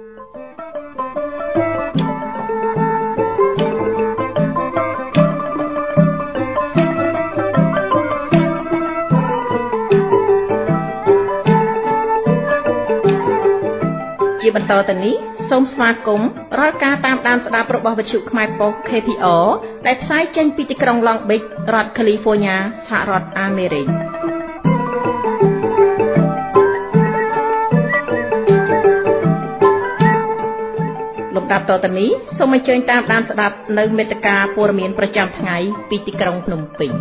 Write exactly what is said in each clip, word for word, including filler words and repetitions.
ជាបន្តទៅនេះសូមស្វាគមន៍រាល់ការតាមដានស្ដាប់របស់វិទ្យុខ្មែរប៉ុស្តិ៍ K P R ដែលផ្សាយចេញពីទីក្រុង Long Beach រដ្ឋ California សហរដ្ឋអាមេរិកលំដាប់តទៅនេះសូមអញ្ជើញតាមដានស្ដាប់នៅមេត្តាព័ត៌មានប្រចាំថ្ងៃពីទីក្រុងភ្នំពេញ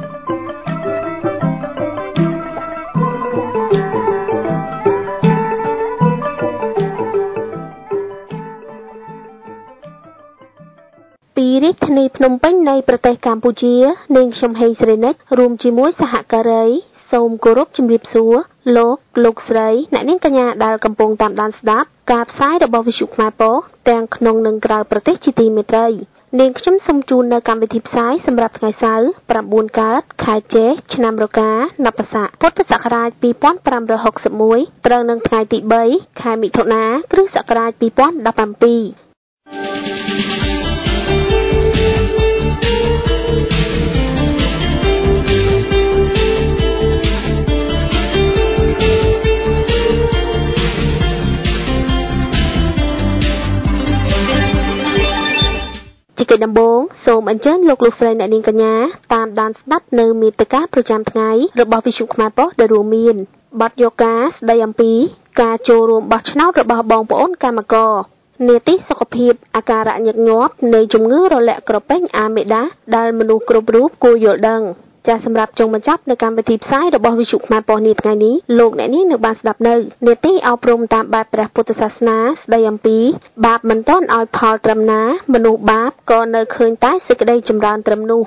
ពីរាជធានីភ្នំពេញនៃប្រទេសកម្ពុជានាងខ្ញុំហេងស្រីនិចរួមជាមួយសហការីសូមគោរពជំរាបសួរលោកលោកស្រីអ្នកនាងកញ្ញាដែលកំពុងតាមដានស្ដាប់ការផ្សាយរបស់វិទ្យុខ្មែរប៉ុស្តិ៍ទាំងក្នុងនិងក្រៅប្រទេសជាទីមេត្រីនាងខ្ញុំសូមជូននៅកម្មវិធីផ្សាយសម្រាប់ថ្ងៃសៅរ៍ប្រាំបួនកើតខែចេសឆ្នាំរកានបស័កពុទ្ធសករាជពីរពាន់ប្រាំរយហកសិបមួយត្រូវនឹងថ្ងៃទីបីខែមិថុនាគ្រិស្តសករាជពីរពាន់ដប់ប្រាំពីរជាកិច្ចដំបូងសូមអញ្ជើញលោកលោកស្រីអ្នកនាងកញ្ញាតាមដានស្ដាប់នៅមេត្តាប្រចាំថ្ងៃរបស់វិទ្យុខ្មែរប៉ុស្តិ៍ដែលរួមមានបទយកការស្ដីអំពីការចូលរួមបោះឆ្នោតរបស់បងប្អូនកម្មករនីតិសុខភាពអាការៈញឹកញាប់នៃជំងឺរលាកក្រពះអាមេដាសដែលមនុស្សគ្រប់រូបគួរយល់ដឹងចាសសម្រាប់ចុងបញ្ចប់នៃកម្មវិធីផ្សាយរបស់វិទ្យុខ្មែរប៉ុស្តិ៍នាថ្ងៃនេះលោកអ្នកនាងនឹងបានស្ដាប់នៅនីតិអប់រំតាមបែបព្រះពុទ្ធសាសនាស្ដីអំពីបាបមិនទាន់ឲ្យផលត្រឹមណាមនុស្សបាបក៏នៅឃើញតែសេចក្តីចម្រើនត្រឹមនោះ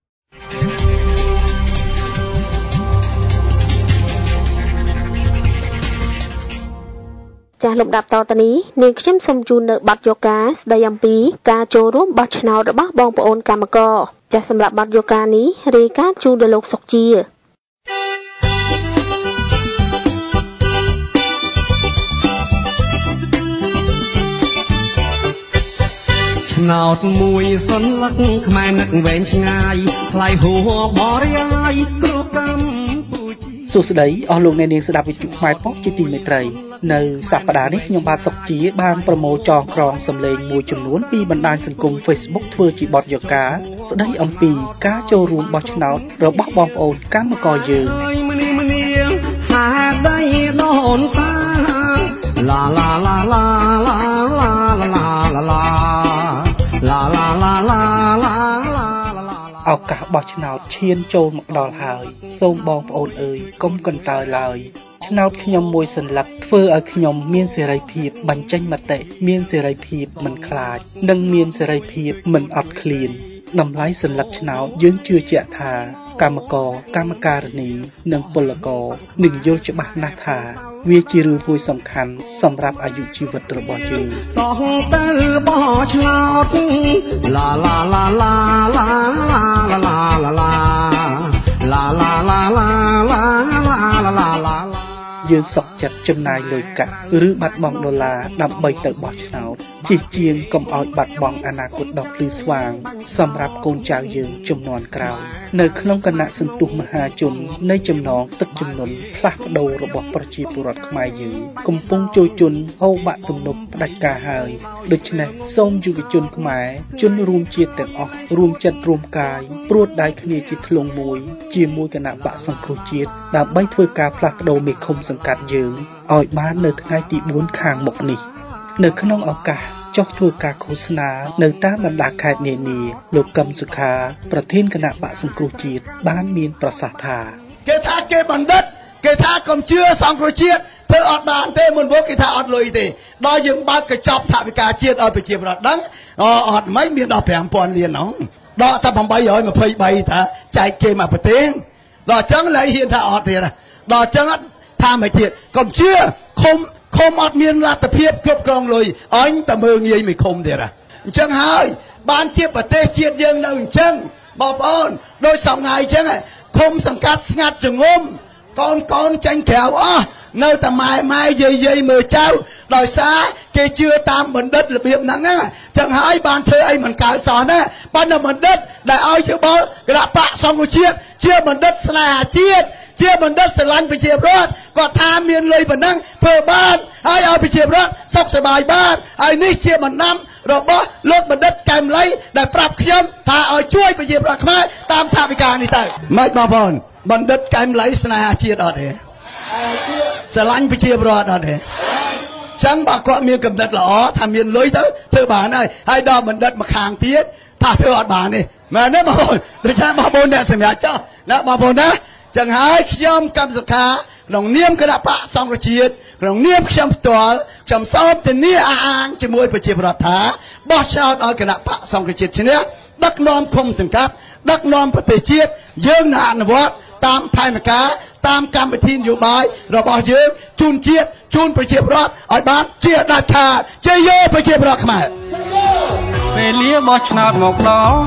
ចាស់លំដាប់តទៅនេះនាងខ្ញុំសូមជូននៅបទយកការស្ដីអំពីការចូលរួមបោះឆ្នោតរបស់បងប្អូនកម្មករចាស់សម្រាប់បទយកការនេះរាយការណ៍ជូនដល់លោកសុកជាឆ្នោតមួយសន្លឹកខ្មែរនឹកវែងឆ្ងាយថ្លៃហួរបរិយាយគ្រប់កម្ពុជាសួស្ដីអស់លោកអ្នកនាងស្ដាប់វិទ្យុខ្មែរប៉ុស្តិ៍ជាទីមេត្រីនៅសប្តាហ៍នេះខ្ញុំបាទសុកជាបានប្រមូលចងក្រងសម្លេងមួយចំនួនពីបណ្ដាញសង្គម Facebook ធ្វើជាបទយកការស្ដីអំពីការចូលរួមបោះឆ្នោតរបស់បងប្អូនកម្មករយើងម្នីម្នីហាដៃដូនតាឡាឡាឡាឡាឡាឡាឡាឡាឡាឡាឡាឡាឡាឡាឱកាសបោះឆ្នោតឈានចូលមកដល់ហើយសូមបងប្អូនអើយកុំកន្តើយឡើយឆ្នោតខ្ញុំមួយសន្លឹកធ្វើឲ្យខ្ញុំមានសេរីភាពបញ្ចេញមតិមានសេរីភាពមិនខ្លាចនិងមានសេរីភាពមិនអត់ឃ្លានតម្លៃសន្លឹកឆ្នោតយើងជឿជាក់ថាកម្មករកម្មការិនីនិងពលករនឹងយល់ច្បាស់ណាស់ថាវាជារឿងមួយសំខាន់សម្រាប់អាយុជីវិតរបស់យើងតោះទៅបោះឆ្នោតឡាឡាឡាឡាឡាឡាឡាឡាឡាឡាឡាឡាឡាឡាឡាឡាយើងសុខចិត្តចំណាយលុយកាក់ឬបាត់បង់ដុល្លារដើម្បីទៅបោះឆ្នោតជាជាងកុំឲ្យបាត់បង់អនាគតដ៏ភ្លឺស្វាងសម្រាប់កូនចៅយើងជំនាន់ក្រោយនៅក្នុងគណៈសន្ទុះមហាជននៃចំណងទឹកជំនន់ផ្លាស់ប្ដូររបស់ប្រជាពលរដ្ឋខ្មែរយើងកំពុងជួយជន់ហូរបាក់ទំនប់ផ្ដាច់ការហើយដូច្នេះសូមយុវជនខ្មែរជនរួមជាតិទាំងអស់រួមចិត្តរួមកាយព្រួតដៃគ្នាជាធ្លុងមួយជាមួយគណៈបក្សសង្គ្រោះជាតិដើម្បីធ្វើការផ្លាស់ប្ដូរមេឃុំសង្កាត់យើងឲ្យបាននៅថ្ងៃទីបួនខាងមុខនេះនៅក្នុងឱកាសចុះធ្វើការឃោសនានៅតាមបណ្ដាខេត្តនានាលោកកឹមសុខាប្រធានគណៈបក្សសង្គ្រោះជាតិបានមានប្រសាសន៍ថាគេថាគេបណ្ឌិតគេថាកុំជឿសង្គ្រោះជាតិធ្វើអត់បានទេមុនមកគេថាអត់លុយទេដល់យើងបើកកញ្ចប់ថវិកាជាតិឲ្យប្រជាពលរដ្ឋដឹងអត់មិនមានដល់ប្រាំពាន់លានហ្នឹងដកតែ៨២៣ថាចែកគេមកប្រទេសដល់អញ្ចឹងឡើយហ៊ានថាអត់ទៀតដល់អញ្ចឹងថាមកទៀតកុំជឿឃុំឃុំអត់មានលទ្ធភាពគ្រប់គ្រងលុយអញតែមើងងាយមិនឃុំទៀតអញ្ចឹងហើយបានជាប្រទេសជាតិយើងនៅអញ្ចឹងបងប្អូនដោយសំងាយអញ្ចឹងឃុំសង្កាត់ស្ងាត់ចងំ con con tranh khéo á nơi ta mai mai dây dây mờ trao đòi xa kê chưa tam mình đất là biếm nắng á chẳng hãy bàn thơ ấy mình cào sòn á ban đầu mình đất đại ơi chưa bó cái đã bạ xong rồi chiết chia mình đất là chiết chia mình đất sẽ lăn bị chiệp rớt còn tham miên lây mình năng phở ban ai ơi bị chiệp rớt sóc sẽ bài ban ai ní chia mình năm rồi bó lốt mình đất kèm lấy để prap khiêm thà ơi chui bị chiệp rớt khmai tam thà bị càng đi tới mấy bà vòn mình đất kèm lấy là chiết ở đây sẽ lăn bị chiệp rớt ở đây chẳng bà có miên cầm đất lỏ thà miên lối tới thưa bà này hai đo mình đất mà khang tiết thà thưa ở bà này mà nếu mà hồi để cho bà bồn đẹp xem nhá cho đó bà bồn đó chẳng hãy khiêm cầm giật khá lòng niêm cái đã bạ xong rồi chiết lòng niêm khiêm tòa chầm xóm thì nia à ang chỉ môi phải chiệp rọt thá bỏ sao đó cái đã bạ xong rồi chiết chứ nhé đắc non không từng cắt đắc non phải thể chiết dương nạn là vót tam thay mà cá tam cam phải thiên dụ bài rồi bỏ dương chun chiết chun phải chiệp rọt ở bán chiết đạt thà chơi vô phải chiệp rọt mà về lia bỏ chọt một đó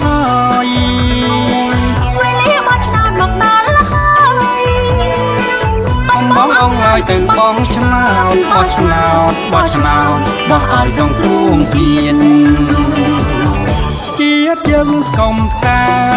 bóng ông ơi từng bóng chào bó chào bó chào bó ai dòng tuông tiền chiết dân công ca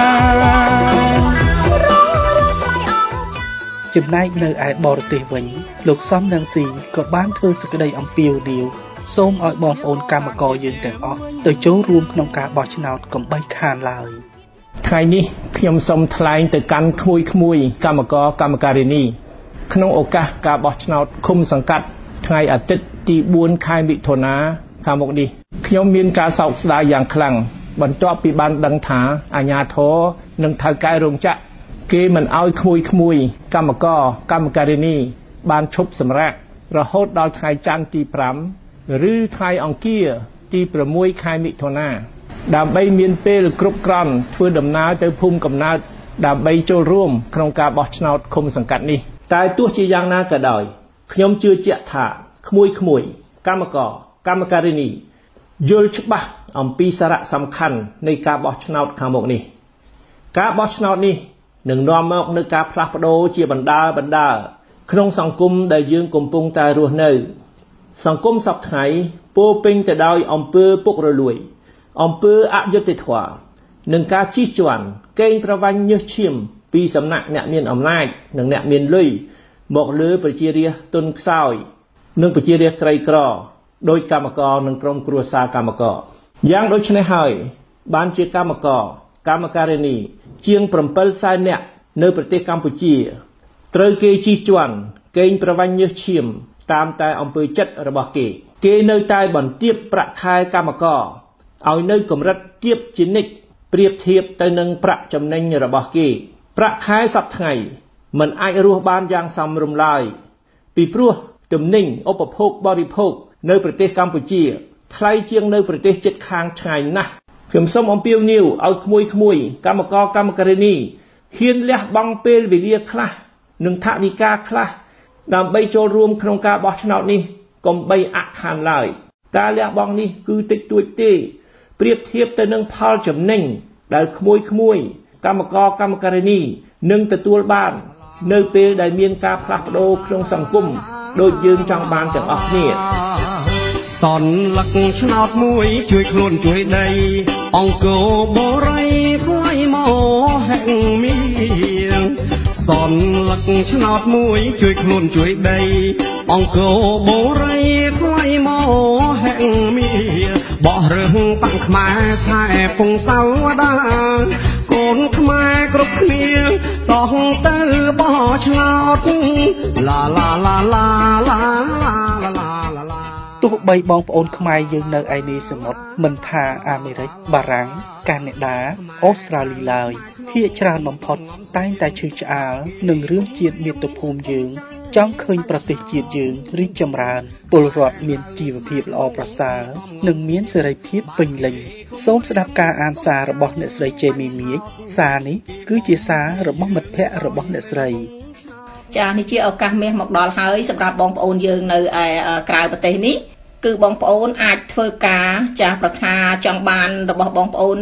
chùm nay nơi ai bỏ được tiền vĩnh lục xóm nâng xì có bán thương sự cái đây ông piêu điều xôm ỏi bom ôn cam mà coi dươngទាំងអស់ទៅចូលរួមក្នុងការបោះឆ្នោតកំបីខានឡើយថ្ងៃនេះខ្ញុំសូមថ្លែងទៅកាន់ក្មួយក្មួយកម្មករកម្មការិនីក្នុងឱកាសការបោះឆ្នោតឃុំសង្កាត់ថ្ងៃអាទិត្យទីបួនខែមិថុនាខាងមុខនេះខ្ញុំមានការសោកស្ដាយយ៉ាងខ្លាំងបន្ទាប់ពីបានដឹងថាអាជ្ញាធរនិងថៅកែរោងចក្រគេមិនអោយក្មួយក្មួយកម្មករកម្មការិនីបានឈប់សម្រាករហូតដល់ថ្ងៃច័ន្ទទីប្រាំឬថ្ងៃអង្គារទីប្រាំមួយខែមិថុនាដើម្បីមានពេលគ្រប់គ្រាន់ធ្វើដំណើរទៅភូមិកំណើតដើម្បីចូលរួមក្នុងការបោះឆ្នោតឃុំសង្កាត់នេះតែទោះជាយ៉ាងណាក៏ដោយខ្ញុំជឿជាក់ថាក្មួយក្មួយកម្មករកម្មការិនីយល់ច្បាស់អំពីសារៈសំខាន់នៃការបោះឆ្នោតខាងមុខនេះការបោះឆ្នោតនេះនឹងនាំមកនូវការផ្លាស់ប្ដូរជាបណ្ដាបណ្ដាក្នុងសង្គមដែលយើងកំពុងតែរស់នៅសង្គមសពថ្ងៃពោរពេញទៅដោយអំពើពុករលួយអំពើអយុត្តិធម៌និងការជិះជាន់កេងប្រវ័ញ្ចញើសឈាមពីសំណាក់អ្នកមានអំណាចនិងអ្នកមានលុយមកលើប្រជារាស្ត្រទុនខ្សោយនិងប្រជារាស្ត្រក្រីក្រដោយកម្មករនិងក្រុមគ្រួសារកម្មករយ៉ាងដូចនេះហើយបានជាកម្មករកម្មការិនីជាង7សែននាក់នៅប្រទេសកម្ពុជាត្រូវគេជិះជាន់កេងប្រវ័ញ្ចញើសឈាមតាមតែអំពើចិត្តរបស់គេគេនៅតែបន្ទាបប្រាក់ខែកម្មករឲ្យនៅកម្រិតទាបជានិច្ចប្រៀបធៀបទៅនឹងប្រាក់ចំណេញរបស់គេប្រាក់ខែសប្តាហ៍ថ្ងៃមិនអាចរស់បានយ៉ាងសមរម្យឡើយពីព្រោះទំនិញឧបភោគបរិភោគនៅប្រទេសកម្ពុជាថ្លៃជាងនៅប្រទេសជិតខាងឆ្ងាយណាស់ខ្ញុំសូមអំពាវនាវឲ្យក្មួយក្មួយកម្មករកម្មការិនីហ៊ានលះបង់ពេលវេលាខ្លះនិងថវិកាខ្លះដើម្បីចូលរួមក្នុងការបោះឆ្នោតនេះកុំបីអខានឡើយការលះបង់នេះគឺតិចតួចទេប្រៀបធៀបទៅនឹងផលចំណេញដែលក្មួយក្មួយកម្មករកម្មការិនីនឹងទទួលបាននៅពេលដែលមានការផ្លាស់ប្ដូរក្នុងសង្គមដូចយើងចង់បានទាំងអស់គ្នាសនលឹកឆ្នោតមួយជួយខ្លួនជួយដីអង្គរបរិយខ្វាយមកហែងមានសនលឹកឆ្នោតមួយជួយខ្លួនជួយដីអង្គរបរិយខ្វាយមកហែងមានបោះរឿងបាំងខ្មែរខែពងសៅដាកូនខ្មែរគ្រប់គ្នាតោះទៅបោះឆ្នោតឡាឡាឡាឡាឡាឡាឡាទោះបីបងប្អូនខ្មែរយើងនៅឯនេះសមុទ្រមិនថាអាមេរិកបារាំងកាណាដាអូស្ត្រាលីឡើយភាគច្រើនបំផុតតែងតែឈឺឆ្អាលនឹងរឿងជាតិមាតុភូមិយើងចង់ឃើញប្រទេសជាតិយើងរីកចម្រើនពលរដ្ឋមានជីវភាពល្អប្រសើរនិងមានសេរីភាពពេញលេញសូមស្ដាប់ការអានសាររបស់អ្នកស្រីជេមីមៀកសារនេះគឺជាសាររបស់មិត្តភ័ក្តិរបស់អ្នកស្រីចា៎នេះជាឱកាសមាសមកដល់ហើយសម្រាប់បងប្អូនយើងនៅឯក្រៅប្រទេសនេះគឺបងប្អូនអាចធ្វើការចាស់ប្រាថ្នាចង់បានរបស់បងប្អូននឹង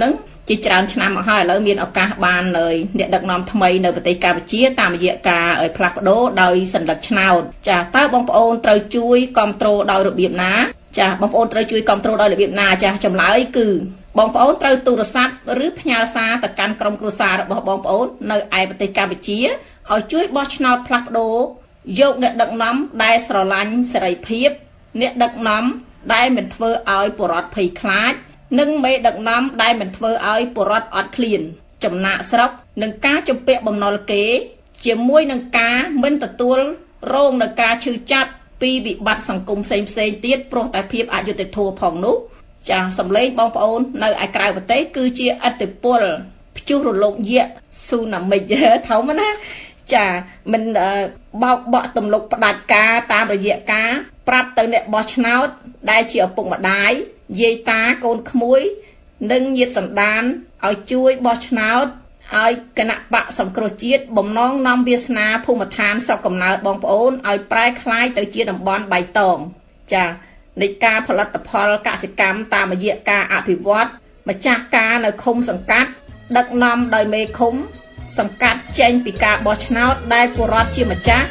ជាច្រើនឆ្នាំមកហើយឥឡូវមានឱកាសបានเลยអ្នកដឹកនាំថ្មីនៅប្រទេសកម្ពុជាតាមរយៈការឲ្យផ្លាស់ប្ដូរដោយសញ្ញាឆ្នោតចាតើបងប្អូនត្រូវជួយគ្រប់គ្រងដោយរបៀបណាចាបងប្អូនត្រូវជួយគ្រប់គ្រងដោយរបៀបណាចាចម្លើយគឺបងប្អូនត្រូវទូរស័ព្ទឬផ្ញើសារទៅកាន់ក្រុមគ្រួសាររបស់បងប្អូននៅឯប្រទេសកម្ពុជាឲ្យជួយបោះឆ្នោតផ្លាស់ប្ដូរយកអ្នកដឹកនាំដែលស្រឡាញ់សេរីភាពអ្នកដឹកនាំដែលមិនធ្វើឲ្យពលរដ្ឋភ័យខ្លាចនិងមេដឹកនាំដែលមិនធ្វើឲ្យពលរដ្ឋអត់ឃ្លានចំណាក់ស្រុកនឹងការជំពាក់បំណុលគេជាមួយនឹងការមិនទទួលរងនឹងការឈឺចាប់ពីវិបត្តិសង្គមផ្សេងផ្សេងទៀតព្រោះតែភាពអយុត្តិធម៌ផងនោះចាសម្លេងបងប្អូននៅឯក្រៅប្រទេសគឺជាឥទ្ធិពលព្យុះរលកយក្សស៊ូណាមិធំណាចាមិនបោកបក់ទំនុកផ្ដាច់ការតាមរយៈការប្រាប់ទៅអ្នកបោះឆ្នោតដែលជាឪពុកម្ដាយយាយតាកូនក្មួយនិងញាតិសន្តានឲ្យជួយបោះឆ្នោតឲ្យគណៈបកសង្គ្រោះជាតិបំណងនាំវាសនាភូមិឋានស្រុកកំណើតបងប្អូនឲ្យប្រែក្លាយទៅជាតំបន់បៃតងចានៃការផលិតផលកសិកម្មតាមរយៈការអភិវឌ្ឍម្ចាស់ការនៅឃុំសង្កាត់ដឹកនាំដោយមេឃុំសង្កាត់ចេញពីការបោះឆ្នោតដែលពលរដ្ឋជាម្ចាស់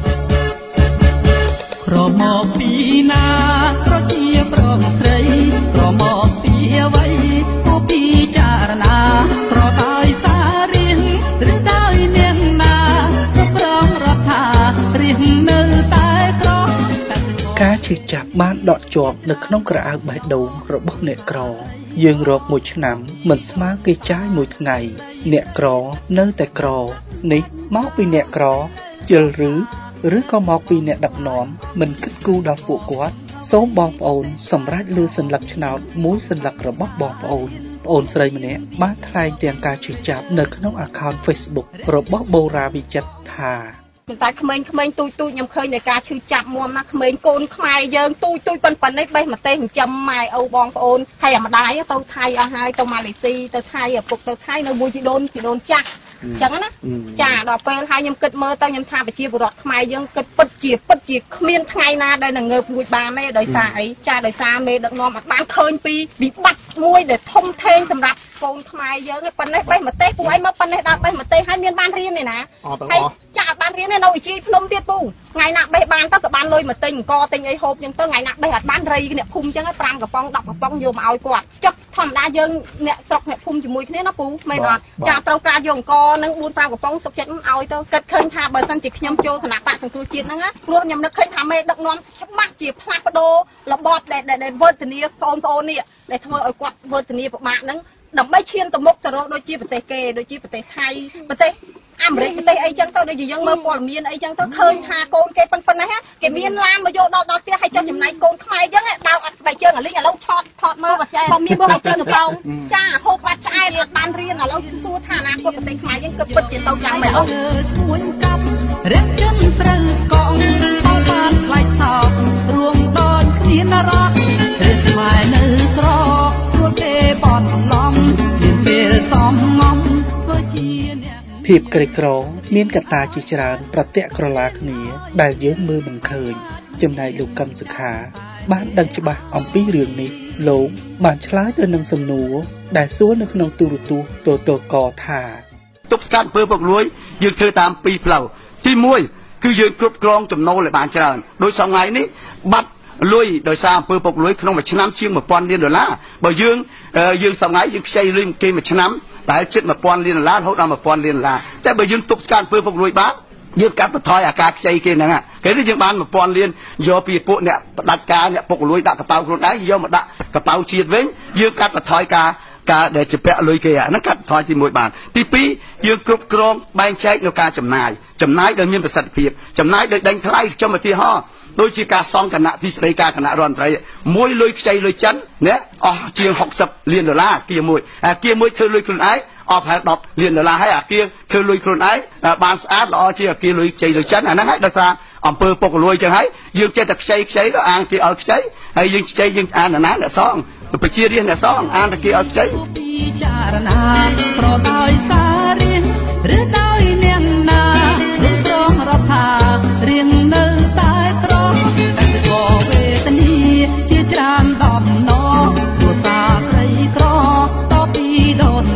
ក្រមកពីណាប្រជាប្រុសស្រីក្រមកពីអ្វីគូពិចារណាក្រដោយសាររៀងឬដោយនាងណាប្រងរដ្ឋារៀងនៅតែក្រការជិះចាប់បានដកជាប់នៅក្នុងក្រអៅបេះដូងរបស់អ្នកក្រយើងរកមួយឆ្នាំមិនស្មើគេចាយមួយថ្ងៃអ្នកក្រនៅតែក្រនេះមកពីអ្នកក្រយល់ឬឬក៏មកពីអ្នកដឹកនាំមិនគិតគូរដល់ពួកគាត់សូមបងប្អូនសម្រាប់លើសញ្ញាឆ្នោតមួយសញ្ញារបស់បងប្អូនប្អូនស្រីម្នាក់បានថ្លែងទាំងការជិះចាប់នៅក្នុង account Facebook របស់បូរាវិចិត្រថាតែក្មេងៗទូចទូចខ្ញុំឃើញតែការឈឺចាប់មុំណាក្មេងកូនខ្មែរយើងទូចទូចប៉ុណ្ប៉ុណ្នេះបេះម្ទេសចិញ្ចឹមម៉ែឪបងប្អូនហើយអាម្ដាយទៅថៃអស់ហើយទៅម៉ាឡេស៊ីទៅថៃឪពុកទៅថៃនៅមួយជីដូនជីដូនចាស់អញ្ចឹងណាចាដល់ពេលហើយខ្ញុំគិតមើលទៅខ្ញុំថាប្រជាពលរដ្ឋខ្មែរយើងគិតពិតជាពិតជាគ្មានថ្ងៃណាដែលនឹងងើបរួចបានទេដោយសារអីចាដោយសារមេដឹកនាំអត់បានឃើញពីវិបត្តិមួយដែលធំធេងសម្រាប់កូនខ្មែរយើងប៉ុណ្ណេះបេះម្ទេសពួកឯងមកប៉ុណ្ណេះដល់បេះម្ទេសហើយមានបានរៀនទេណាហើយចាអត់បានរៀនទេនៅវិជាភ្នំទៀតពូថ្ងៃណាបេះបានទៅក៏បានលុយមកទិញអង្គទិញអីហូបអញ្ចឹងទៅថ្ងៃណាបេះអត់បានរៃអ្នកភូមិអញ្ចឹងប្រាំកំប៉ុងដប់កំប៉ុងយកមកឲ្យគាត់ចុះធម្មតាយើងអ្នកស្រុកអ្នកភូមិជាមួយគ្នាណាពូមែនអត់ចាត្រូវការយកអង្គនឹងបួនប្រាំកំប៉ុងសុខចិត្តឲ្យទៅគិតឃើញថាបើសិនជាខ្ញុំចូលគណៈបកសង្គ្រោះជាតិហ្នឹងណាព្រោះខ្ញុំនឹកឃើញថាមេដឹកនាំច្បាស់ជាផ្លាស់ប្ដូររបបដែលដែលវេទនាបងប្អូននេះដែលធ្វើឲ្យគាត់វេទនាពិបាកហ្នឹងដើម្បីឈានទៅមុខទៅរកដូចជាប្រទេសគេដូចជាប្រទេសថៃប្រទេសអាមេរិកប្រទេសអីចឹងទៅដូចជាយើងមើលព័ត៌មានអីចឹងទៅឃើញថាកូនគេប៉ុណ្ប៉ុណ្ណេះគេមានឡានមកយកដល់ដល់ផ្ទះហើយចុះចំណែកកូនខ្មែរចឹងដើរអត់ស្បែកជើងអាលីងឥឡូវឆតថតមើលបើមានស្បែកជើងទៅផងចាហូបបាត់ឆ្អែតរៀនបានរៀនឥឡូវសួរថាអនាគតប្រទេសខ្មែរយើងគិតពិតជាទៅយ៉ាងម៉េចអត់ឈ្មោះកាប់រៀបជិនស្រូវកងអស់បានខ្លាច់ថោករួមដូចគ្នានរកឬស្មៃនៅក្រព្រោះទេបនឡំមានពេលសំងំធ្វើជាអ្នកភាពក្រីក្រមានកត្តាជាច្រើនប្រតិក្រឡាគ្នាដែលយើងមើលមិនឃើញចំណែកលោកកឹមសុខាបានដឹងច្បាស់អំពីរឿងនេះលោកបានឆ្លើយទៅនឹងសំណួរដែលសួរនៅក្នុងទូរទស្សន៍តតកថាទប់ស្កាត់អំពើពុករលួយយើងធ្វើតាមពីរផ្លូវទីមួយគឺយើងគ្រប់គ្រងចំណូលឲ្យបានច្រើនដោយសថ្ងៃនេះបាត់លុយដោយសារអំពើពុករលួយក្នុងមួយឆ្នាំជាងmột nghìnលានដុល្លារបើយើងយើងសថ្ងៃយើងខ្ចីលុយគេមួយឆ្នាំតែជិតmột nghìnលានដុល្លាររហូតដល់một nghìnលានដុល្លារតែបើយើងទប់ស្កាត់អំពើពុករលួយបានយើងកាត់បន្ថយអាការខ្ចីគេហ្នឹងគេនេះយើងបានmột nghìnលានយកពីពួកអ្នកផ្ដាច់ការអ្នកពុករលួយដាក់កប៉ៅខ្លួនឯងយកមកដាក់កប៉ៅជាតិវិញយើងកាត់បន្ថយការការដែលជាពាក់លុយគេអាហ្នឹងកាត់បន្ថយទីមួយបានទីពីរយើងគ្រប់គ្រងបែងចែកនៅការចំណាយចំណាយដែលមានប្រសិទ្ធភាពចំណាយដោយដេញថ្លៃចំឧទាហរណ៍ដូចជាការសង់គណៈទីស្តីការគណៈរដ្ឋមន្ត្រីមួយលុយខ្ចីលុយចិនណាអស់ជាងหกสิบលានដុល្លារគៀមួយអាគៀមួយធ្វើលុយខ្លួនឯងអស់ប្រហែលដប់លានដុល្លារហើយអាគៀធ្វើលុយខ្លួនឯងបានស្អាតល្អជាងអាគៀលុយខ្ចីលុយចិនអាហ្នឹងហើយដោយសារអំពើពុករលួយចឹងហើយយើងចេះតែខ្ចីខ្ចីដល់អាងគេឲ្យខ្ចីហើយយើងខ្ចីយើងអានណាអ្នកសងប្រជារាស្ត្រអ្នកសងអានតែគេឲ្យខ្ចីពិចារណាប្រដោយសាររៀងឬដោយនាងណារំប្រងរដ្ឋារៀងនៅតែក្រតែក៏វេទនាជាច្រើនដំណោព្រោះសារក្រីក្រតពីដូន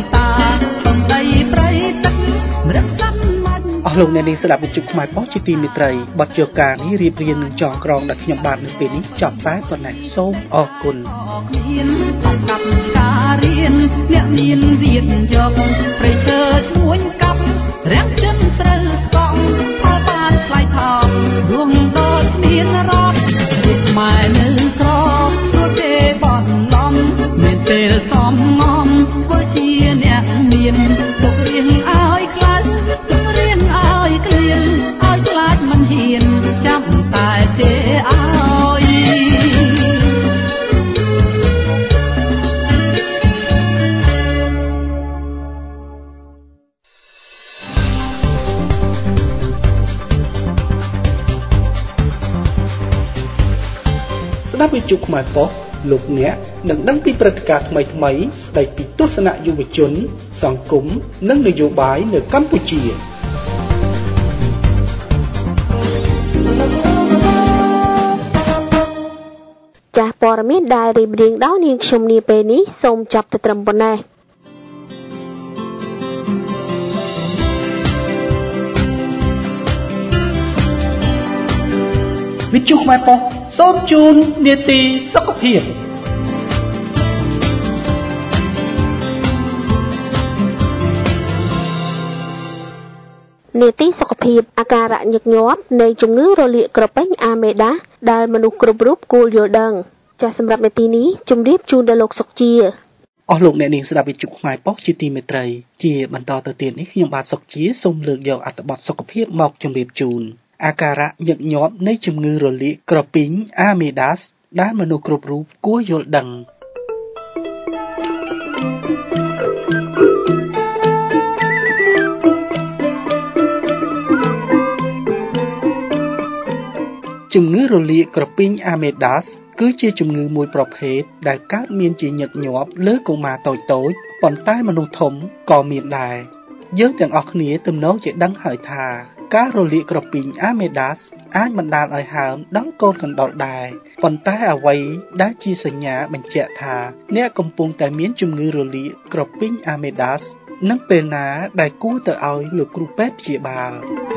លោកអ្នកនាងស្ដាប់វិទ្យុខ្មែរប៉ុស្តិ៍ជាទីមេត្រីបទយកការនេះរៀបរៀងនឹងចងក្រងដែលខ្ញុំបាននៅពេលនេះចប់តែប៉ុណ្ណេះសូមអរគុណមានសម្រាប់ការរៀនអ្នកមានវិទ្យាប្រៃឈើឈ្នួញកាប់រាំងចិនស្រូវស្កង់ផលបានថ្លៃថោករួងដូចមានរត់រីកម៉ែនៅក្រព្រោះទេបនឡំមានពេលសំងំធ្វើជាអ្នកមានទុករៀងឲ្យខ្លាចទុករៀងឲ្យក្លៀនឲ្យខ្លាចមិនហ៊ានចាំតែទេឲ្យស្ដាប់វិទ្យុខ្មែរប៉ុស្តិ៍លោកអ្នកនឹងដឹងពីព្រឹត្តិការណ៍ថ្មីៗស្ដីពីទស្សនៈយុវជនសង្គមនិងនយោបាយនៅកម្ពុជាចាស់ព័ត៌មានដែលរៀបរៀងដោយនាងខ្ញុំនាពេលនេះសូមចាប់ទៅត្រឹមប៉ុណ្ណេះវិទ្យុខ្មែរប៉ុស្តិ៍សូមជូននាទីសុខភាពនាទីសុខភាពអាការៈញឹកញាប់នៃជំងឺរលាកក្រពះអាមេដាសដែលមនុស្សគ្រប់រូបគួរយល់ដឹងចាសសម្រាប់នាទីនេះជម្រាបជូនដល់លោកសុកជាអស់លោកអ្នកនាងស្ដាប់វិទ្យុខ្មែរប៉ុស្តិ៍ជាទីមេត្រីជាបន្តទៅទៀតនេះខ្ញុំបាទសុកជាសូមលើកយកអត្ថបទសុខភាពមកជម្រាបជូនអាការៈញឹកញាប់នៃជំងឺរលាកក្រពះអាមេដាសដែលមនុស្សគ្រប់រូបគួរយល់ដឹងជំងឺរលាកក្រពះអាមេដាសគឺជាជំងឺមួយប្រភេទដែលកើតមានជាញឹកញាប់លើកុមារតូចៗប៉ុន្តែមនុស្សធំក៏មានដែរយើងទាំងអស់គ្នាទំនងជាដឹងហើយថាការរលាកក្រពះអាមេដាសអាចបណ្ដាលឲ្យហើមដល់កូនកណ្ដុរដែរប៉ុន្តែអ្វីដែលជាសញ្ញាបញ្ជាក់ថាអ្នកកំពុងតែមានជំងឺរលាកក្រពះអាមេដាសនិងពេលណាដែលគួរទៅឲ្យលោកគ្រូពេទ្យព្យាបាល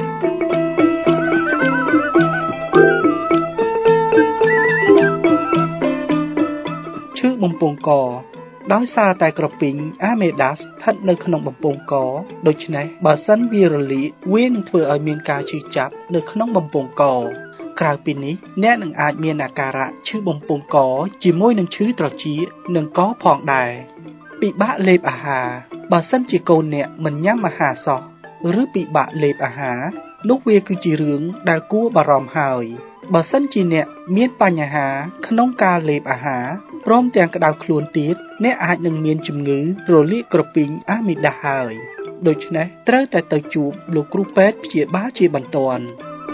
ឈឺបំពង់កដោយសារតែក្រពះអាមេដាសស្ថិតនៅក្នុងបំពង់កដូច្នេះបើសិនវារលាកវានឹងធ្វើឲ្យមានការឈឺចាប់នៅក្នុងបំពង់កក្រៅពីនេះអ្នកនឹងអាចមានអាការៈឈឺបំពង់កជាមួយនឹងឈឺត្រចៀកនិងកផងដែរពិបាកលេបអាហារបើសិនជាកូនអ្នកមិនញ៉ាំអាហារសោះឬពិបាកលេបអាហារនោះវាគឺជារឿងដែលគួរបារម្ភហើយបើសិនជាអ្នកមានបញ្ហាក្នុងការលេបអាហារព្រមទាំងក្តៅខ្លួនទៀតអ្នកអាចនឹងមានជំងឺរលាកក្រពះអាមេដាសហើយដូច្នេះត្រូវតែទៅជួបលោកគ្រូពេទ្យព្យាបាលជាបន្ទាន់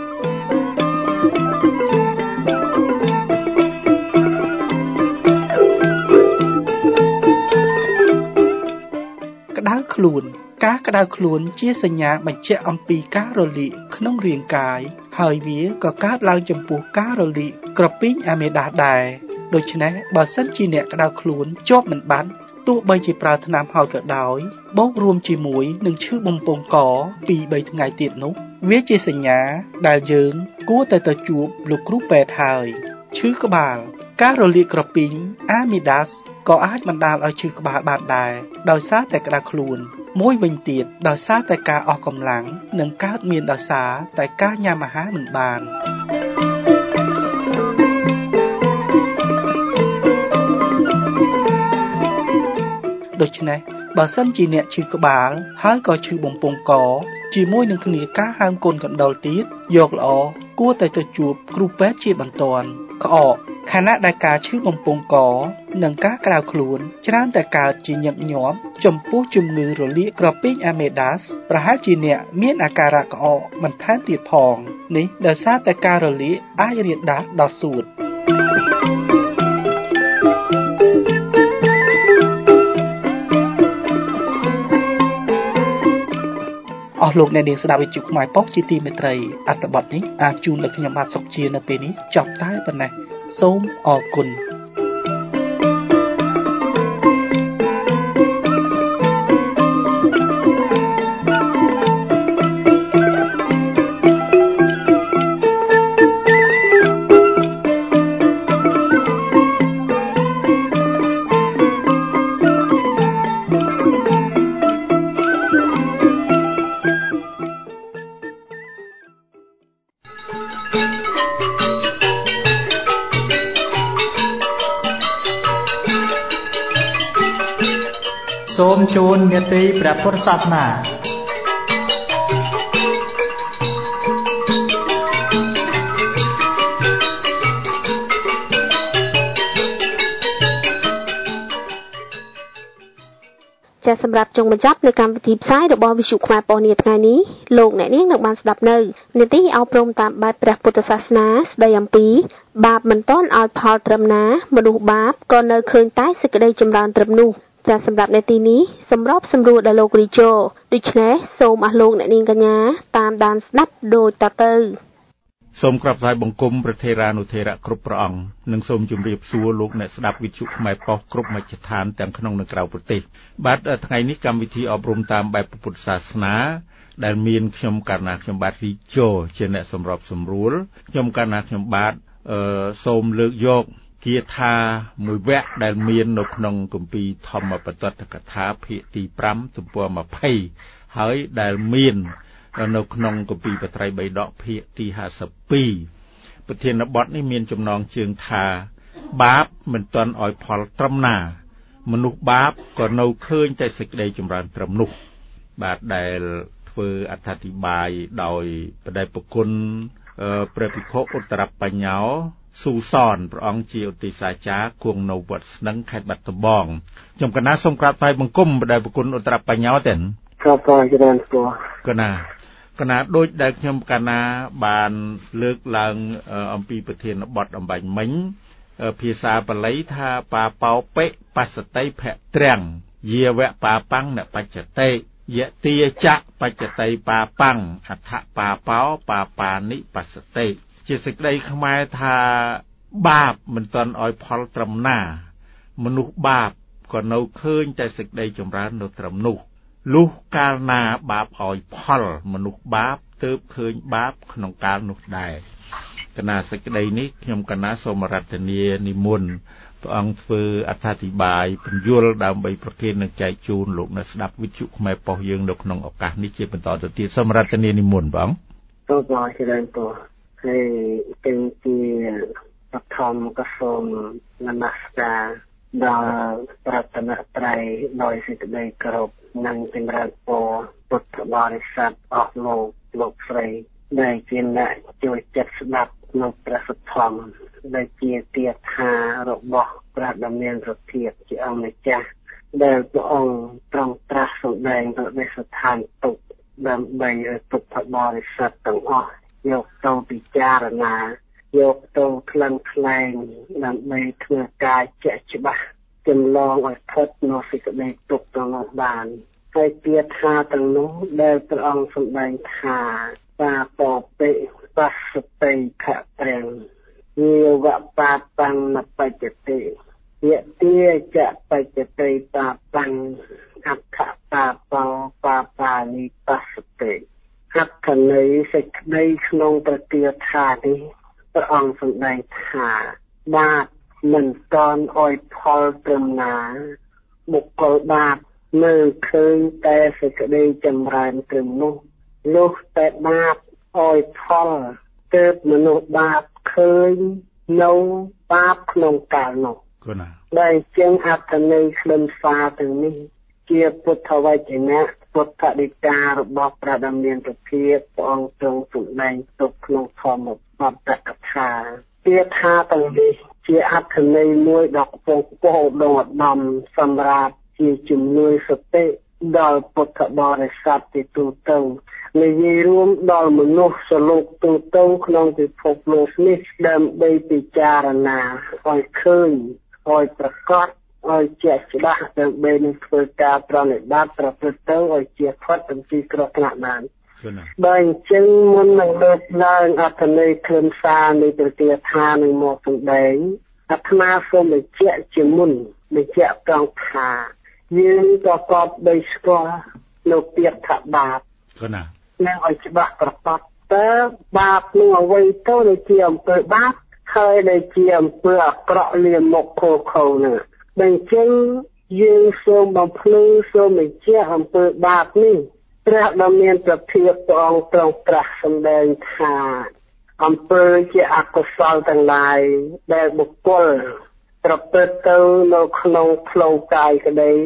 ក្តៅខ្លួនការក្តៅខ្លួនជាសញ្ញាបញ្ជាក់អំពីការរលាកក្នុងរាងកាយហើយវាក៏កើតឡើងចំពោះការរលាកក្រពះអាមេដាសដែរដូច្នេះបើសិនជាអ្នកក្តៅខ្លួនជាប់មិនបាត់ទោះបីជាប្រើថ្នាំហើយក៏ដោយបូករួមជាមួយនឹងឈឺបំពង់ក ពីរបីថ្ងៃទៀតនោះវាជាសញ្ញាដែលយើងគួរតែទៅជួបលោកគ្រូពេទ្យហើយឈឺក្បាលការរលាកក្រពះអាមេដាសក៏អាចបណ្ដាលឲ្យឈឺក្បាលបានដែរដោយសារតែក្តៅខ្លួនមួយវិញទៀតដោយសារតែការអស់កម្លាំងនិងកើតមានដោយសារតែការញ៉ាំអាហារមិនបានដូច្នេះបើសិនជាអ្នកឈឺក្បាលហើយក៏ឈឺបំពង់កជាមួយនឹងគ្នាការហើមកូនកណ្ដុរទៀតយកល្អគួរតែទៅជួបគ្រូពេទ្យជាបន្ទាន់ក្អកខណៈដែលការឈឺបំពង់កនិងការក្តៅខ្លួនច្រើនតែកើតជាញឹកញាប់ចំពោះជំងឺរលាកក្រពះអាមេដាសប្រហែលជាអ្នកមានអាការៈក្អកបន្ថែមទៀតផងនេះដោយសារតែការរលាកអាចរាលដាលដល់សួតអស់លោកអ្នកនាងស្ដាប់វិទ្យុខ្មែរប៉ុស្តិ៍ជាទីមេត្រីអត្ថបទនេះអាចជូនដល់ខ្ញុំបាទសុកជានៅពេលនេះចប់តែប៉ុណ្ណេះសូមអរគុណសូមជូននេតិព្រះពុទ្ធសាសនាចាសម្រាប់ចុងបញ្ចប់នៃកម្មវិធីផ្សាយរបស់វិទ្យុខ្មែរប៉ុស្តិ៍នាថ្ងៃនេះលោកអ្នកនាងនឹងបានស្ដាប់នៅនីតិអប់រំតាមបែបព្រះពុទ្ធសាសនាស្ដីអំពីបាបមិនទាន់ឲ្យផលត្រឹមណាមនុស្សបាបក៏នៅឃើញតែសេចក្តីចម្រើនត្រឹមនោះចាសម្រាប់នាទីនេះសម្របសម្រួលដល់លោករីជោដូច្នេះសូមអស់លោកអ្នកនាងកញ្ញាតាមដានស្ដាប់ដូចតទៅសូមក្រាបថ្វាយបង្គំព្រះថេរានុថេរៈគ្រប់ព្រះអង្គនិងសូមជម្រាបសួរលោកអ្នកស្ដាប់វិទ្យុខ្មែរប៉ុស្តិ៍គ្រប់មជ្ឈដ្ឋានទាំងក្នុងនិងក្រៅប្រទេសបាទថ្ងៃនេះកម្មវិធីអប់រំតាមបែបពុទ្ធសាសនាដែលមានខ្ញុំកណ្ណាខ្ញុំបាទរីជោជាអ្នកសម្របសម្រួលខ្ញុំកណ្ណាខ្ញុំបាទអឺសូមលើកយកគាថាមួយវគ្គដែលមាននៅក្នុងគម្ពីរធម្មបទដ្ឋកថាភាគទីប្រាំទំព័រยี่สิบហើយដែលមាននៅក្នុងគម្ពីរបត្រៃបិដកភាគទីห้าสิบสองប្រធានបទនេះមានចំណងជើងថាបាបមិនទាន់ឲ្យផលត្រឹមណាមនុស្សបាបក៏នៅឃើញតែសេចក្តីចម្រើនត្រឹមនោះបាទដែលធ្វើអត្ថាធិប្បាយដោយបដិបគុណព្រះភិក្ខុឧត្តរបញ្ញោស៊ូសនព្រះអង្គជាឧទ្ទេសអាចារ្យគង់នៅវត្តស្នឹងខេត្តបាត់ដំបងខ្ញុំកណាសូមក្រាបថ្វាយបង្គំបដិបគុណឧត្តរបញ្ញោទេครับក៏ច្រើនគួរកណាកណាដូចដែលខ្ញុំកណាបានលើកឡើងអំពីប្រធានបទអំបញ្ញមិញភាសាបាលីថាបាបោបិបស្សតិភៈត្រាំងយាវៈបាបាំងនបច្ចតិយតិចៈបច្ចតិបាបាំងអដ្ឋបាបោបាបានិបស្សតិជាសេចក្តីខ្មែរថាបាបមិនទាន់ឲ្យផលត្រឹមណាមនុស្សបាបក៏នៅឃើញតែសេចក្តីចម្រើននៅត្រឹមនោះលុះកាលណាបាបឲ្យផលមនុស្សបាបទើបឃើញបាបក្នុងកាលនោះដែរកណាសេចក្តីនេះខ្ញុំកណាសូមរតនានិមន្តព្រះអង្គធ្វើអត្ថាធិប្បាយពន្យល់ដើម្បីប្រគេននិងចែកជូនលោកអ្នកស្ដាប់វិទ្យុខ្មែរប៉ុស្តិ៍យើងនៅក្នុងឱកាសនេះជាបន្តទៅទៀតសូមរតនានិមន្តបងសូមអរគុណពរហើយទាំងជាបឋមក៏សូមនមស្ការដល់ប្រតនត្រ័យដោយសេចក្តីគោរពនិងចម្រើនពរពុទ្ធបរិស័ទអស់លោកលោកស្រីដែលជាអ្នកជួយចិត្តស្ដាប់នៅព្រះសទ្ធំដែលជាទាថារបស់ព្រះដ៏មានប្រធានជាអង្គម្ចាស់ដែលព្រះអង្គទ្រង់ត្រាស់សម្ដែងទៅនៅស្ថានទុកដើម្បីឲ្យពុទ្ធបរិស័ទទាំងអស់យកទៅពិចារណាយកទៅក្លិនក្លែងដើម្បីធ្វើការជាក់ច្បាស់ចម្លងឲ្យផុតនៅសេចក្តីទុក្ខទាំងនោះបានហើយគាថាទាំងនោះដែលព្រះអង្គសម្ដែងថាបាបោបិបស្សតិខៈត្រាំងយាវៈបាបាំងនបច្ចតិយតិចៈបច្ចតិបាបាំងអដ្ឋបាបោបាបានិបស្សតិអត្ថន័យសេចក្តីក្នុងប្រទាថានេះព្រះអង្គសម្ដែងថាបាបមិនទាន់ឲ្យផលត្រឹមណាបុគ្គលបាបនៅឃើញតែសេចក្តីចម្រើនត្រឹមនោះលុះតែបាបឲ្យផលទើបមនុស្សបាបឃើញនៅបាបក្នុងកាលនោះគណាដែលជាងអត្ថន័យខ្លឹមសារទាំងនេះជាពុទ្ធវចនៈពុទ្ធដីការបស់ព្រះដ៏មានពភាព្រះអង្គទ្រង់សម្ដែងទុកក្នុងធម្មបទកថាគាថាទាំងនេះជាអត្ថន័យមួយដ៏ខ្ពង់ខ្ពស់ឧត្តមឧត្តមសម្រាប់ជាជំនួយសតិដល់ពុទ្ធបរិស័ទទីទូទៅនិយាយរួមដល់មនុស្សសលោកទូទៅក្នុងពិភពលោកនេះដើម្បីពិចារណាឲ្យឃើញឲ្យប្រកបឲ្យជាក់ច្បាស់ដើម្បីនឹងធ្វើការប្រណិប័តប្រព្រឹត្តទៅឲ្យជាផុតអំពីគ្រោះថ្នាក់បានបើអញ្ចឹងមុននឹងលើកឡើងអត្ថន័យខ្លឹមសារនៃប្រទាថានឹងមកសម្ដែងអាត្មាសូមបញ្ជាក់ជាមុនបញ្ជាក់ត្រង់ថាយើងប្រកបដោយស្គាល់នៅពាក្យថាបាបគណានឹងឲ្យច្បាស់ប្រកបតើបាបនឹងអ្វីទៅដែលជាអំពើបាបហើយដែលជាអំពើអាក្រក់លាមកខុសខុសនោះបើអញ្ចឹងយើងសូមបំភ្លឺសូមបញ្ជាក់អំពើបាបនេះព្រះដ៏មានព្រះភិក្ខព្រះអង្គទ្រង់ត្រាស់សម្ដែងថាអំពើជាអកុសលទាំងឡាយដែលបុគ្គលប្រព្រឹត្តទៅនៅក្នុងផ្លូវកាយក្តី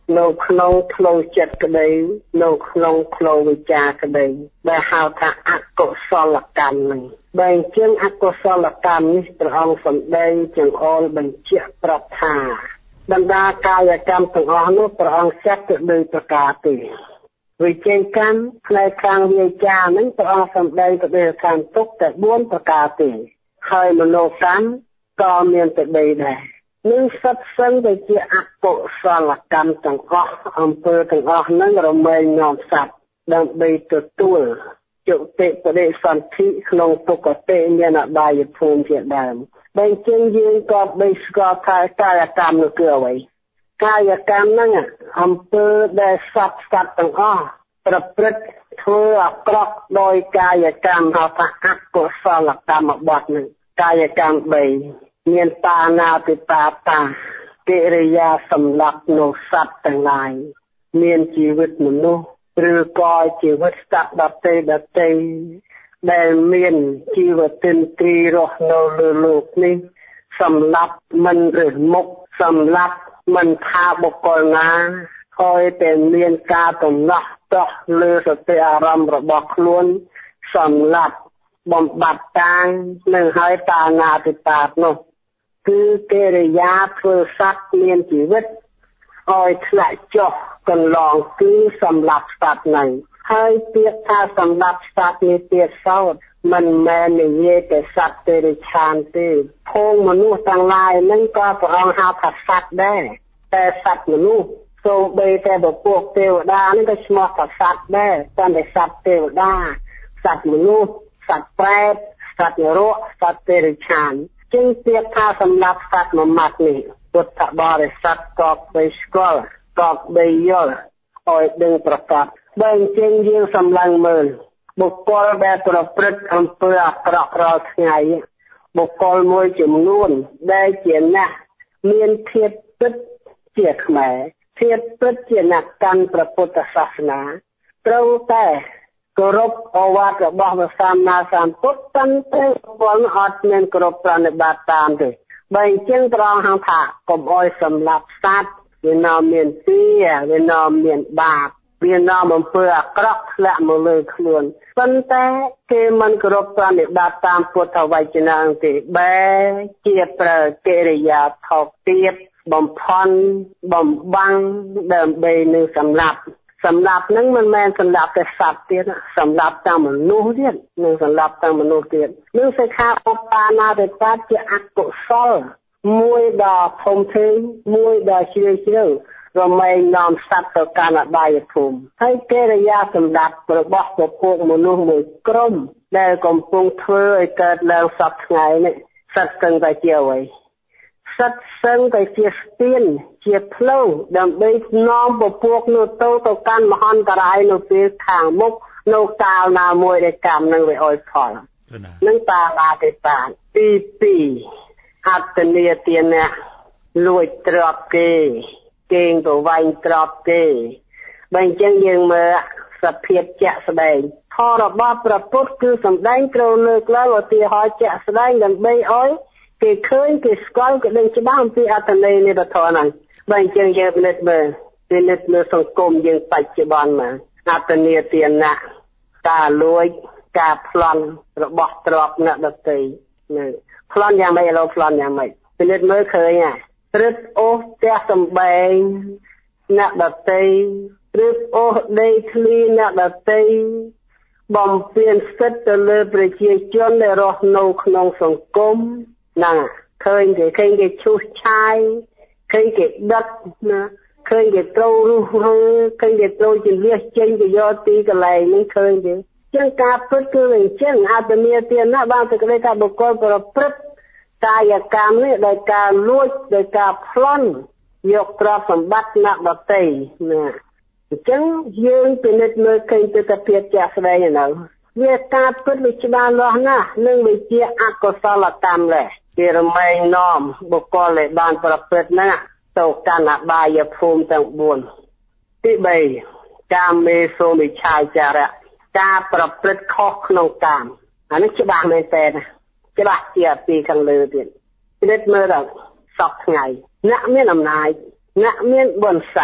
នៅក្នុងផ្លូវចិត្តក្តីនៅក្នុងផ្លូវវិជ្ជាក្តីដែលហៅថាអកុសលកម្មនឹងបើអញ្ចឹងអកុសលកម្មនេះព្រះអង្គសម្ដែងចង្អុលបញ្ជាក់ប្រាប់ថាបណ្ដាកាយកម្មទាំងអស់នោះព្រះអង្គចាត់ទៅដោយប្រការទេវិជ័យកម្មផ្នែកខាងវាចានឹងព្រះអង្គសម្ដែងទៅដោយខាងទុកតែបួនប្រការទេហើយមនោកម្មក៏មានតែបីដែរនឹងសិតសិនទៅជាអកុសលកម្មទាំងអស់អំពើទាំងអស់នឹងរមែងនាំសត្វដើម្បីទទួលជតិបដិសន្ធិក្នុងទុគតិមានអបាយភូមិជាដើមបើជាយើងក៏បីស្គាល់ថាកាយកម្មនោះគឺអ្វីកាយកម្មហ្នឹងអំពើដែលសត្វសត្វទាំងអស់ប្រព្រឹត្តធ្វើអាក្រក់ដោយកាយកម្មហៅថាអកុសលកម្មបទនឹងកាយកម្មបីមានបាណាតិបាតាកិរិយាសម្លាប់នៅសត្វទាំងឡាយមានជីវិតមនុស្សឬក៏ជីវិតសត្វដទៃដទៃដែលមានជីវទិន្ទ្រីរស់នៅលើលោកនេះសម្លាប់មិនរើសមុខសម្លាប់មិនថាបុគ្គលណាហើយតែមានការតំណោះតោះលើសតិអារម្មណ៍របស់ខ្លួនសម្លាប់បំបត្តិតាំងនឹងហើយតាណាតិបាតនោះគឺកិរិយាធ្វើសត្វមានជីវិតឲ្យធ្លាក់ចុះកន្លងគឺសម្លាប់សត្វហ្នឹងហើយពាក្យថាសម្លាប់សត្វនេះទៀតសោតមិនមែននិយាយតែសត្វទេរិឆានទេភូមិមនុស្សទាំងឡាយហ្នឹងក៏ព្រះអង្គហៅថាសត្វដែរតែសត្វមនុស្សសូម្បីតែពពួកទេវតានេះក៏ឈ្មោះថាសត្វដែរតែតែសត្វទេវតាសត្វមនុស្សសត្វប្រេតសត្វនរកសត្វទេរិឆានជាងពាក្យថាសម្លាប់សត្វមួយម៉ាត់នេះពុទ្ធបរិស័ទក៏បីស្គាល់ក៏បីយល់ឲ្យដឹងប្រកបបើអញ្ចឹងយើងសម្លឹងមើលបុគ្គលដែលប្រព្រឹត្តអំពើអាក្រក់រាល់ថ្ងៃបុគ្គលមួយចំនួនដែលជាអ្នកមានធាតុពិតជាខ្មែរធាតុពិតជាអ្នកកាន់ព្រះពុទ្ធសាសនាត្រូវតែគោរពអូវាទរបស់ព្រះសម្មាសម្ពុទ្ធប៉ុន្តែបុគ្គលអត់មានគោរពប្រណិប័តតាមទេបើអញ្ចឹងត្រង់ហៅថាកុំអោយសម្លាប់សត្វវានាំមានពីវានាំមានបាបវានាំអំពើអាក្រក់ធ្លាក់មកលើខ្លួនប៉ុន្តែគេមិនគោរពប្រណិប័តតាមពុទ្ធវចនៈទេបែជាប្រើកិរិយាថោកទាបបំផន់បំបាំងដើម្បីនឹងសម្លាប់សម្លាប់នឹងមិនមែនសម្លាប់តែសត្វទៀតសម្លាប់ទាំងមនុស្សទៀតនឹងសម្លាប់ទាំងមនុស្សទៀតនឹងសិក្ខាបទបាណាតិបាតជាអកុសលមួយដ៏ធំធេងមួយដ៏ជ្រាលជ្រៅរមែងនាំសត្វទៅកាន់អបាយភូមិហើយកិរិយាសម្ដាប់របស់ពពួកមនុស្សមួយក្រុមដែលកំពុងធ្វើឲ្យកើតឡើងសពថ្ងៃនេះសិតគឹងតែជាអ្វីសិតសឹងតែជាស្ពានជាផ្លូវដើម្បីនាំពពួកនោះទៅទៅកាន់មហន្តរាយនៅពេលខាងមុខនៅកាលណាមួយដែលកម្មនឹងវាអោយផលនឹងតាបាទេបានទីពីរអត្តនីទានៈលួចទ្រព្យគេគេងទៅវាញ់ទ្រព្យគេបើអញ្ចឹងយើងមើលសភាពជាក់ស្ដែងធម៌របស់ព្រះពុទ្ធគឺសម្ដែងត្រូវលើកឡើងឧទាហរណ៍ជាក់ស្ដែងដើម្បីឲ្យគេឃើញគេស្គាល់គេដឹងច្បាស់អំពីអត្ថន័យនៃពធហ្នឹងបើអញ្ចឹងយើងពិនិត្យមើលពិនិត្យមើលសង្គមយើងបច្ចុប្បន្នមកអត្តនីទានៈការលួចការប្លន់របស់ទ្រព្យអ្នកដទៃនៅប្លន់យ៉ាងម៉េចឥឡូវប្លន់យ៉ាងម៉េចពិនិត្យមើលឃើញហ่ะរឹតអូសផ្ទះសំបែងអ្នកដទៃរឹតអូសដីធ្លីអ្នកដទៃបំពេញសិទ្ធិទៅលើប្រជាជនដែលរស់នៅក្នុងសង្គមណាឃើញគេឃើញគេឈូសឆាយឃើញគេដិតណាឃើញគេត្រូវរុះរើឃើញគេត្រូវជលៀសចេញទៅយកទីកន្លែងនេះឃើញទេចឹងការពិតគឺអញ្ចឹងអត្តនីទានៈបានតែគេថាបុគ្គលប្រព្រឹត្តកាយកម្មនេះដោយការលួចដោយការប្លន់យកទ្រព្យសម្បត្តិអ្នកដទៃណាអញ្ចឹងយើងពិនិត្យមើលឃើញទស្សនវិជ្ជាស្ដែងនៅវាការពិតវាច្បាស់លាស់ណាស់នឹងវិជាអកុសលកម្មដែរគេរមែងនាំបុគ្គលដែលបានប្រព្រឹត្តហ្នឹងទៅកាន់អបាយភូមិទាំងបួនទីបីកាមេសូមិច្ឆាចារៈការប្រព្រឹត្តខុសក្នុងកាមអានេះច្បាស់មែនតើច្បាស់ជាពីខាងលើទៀតពិនិត្យមើលដល់សពថ្ងៃអ្នកមានអំណាចអ្នកមានបុណ្យស័ក្តិ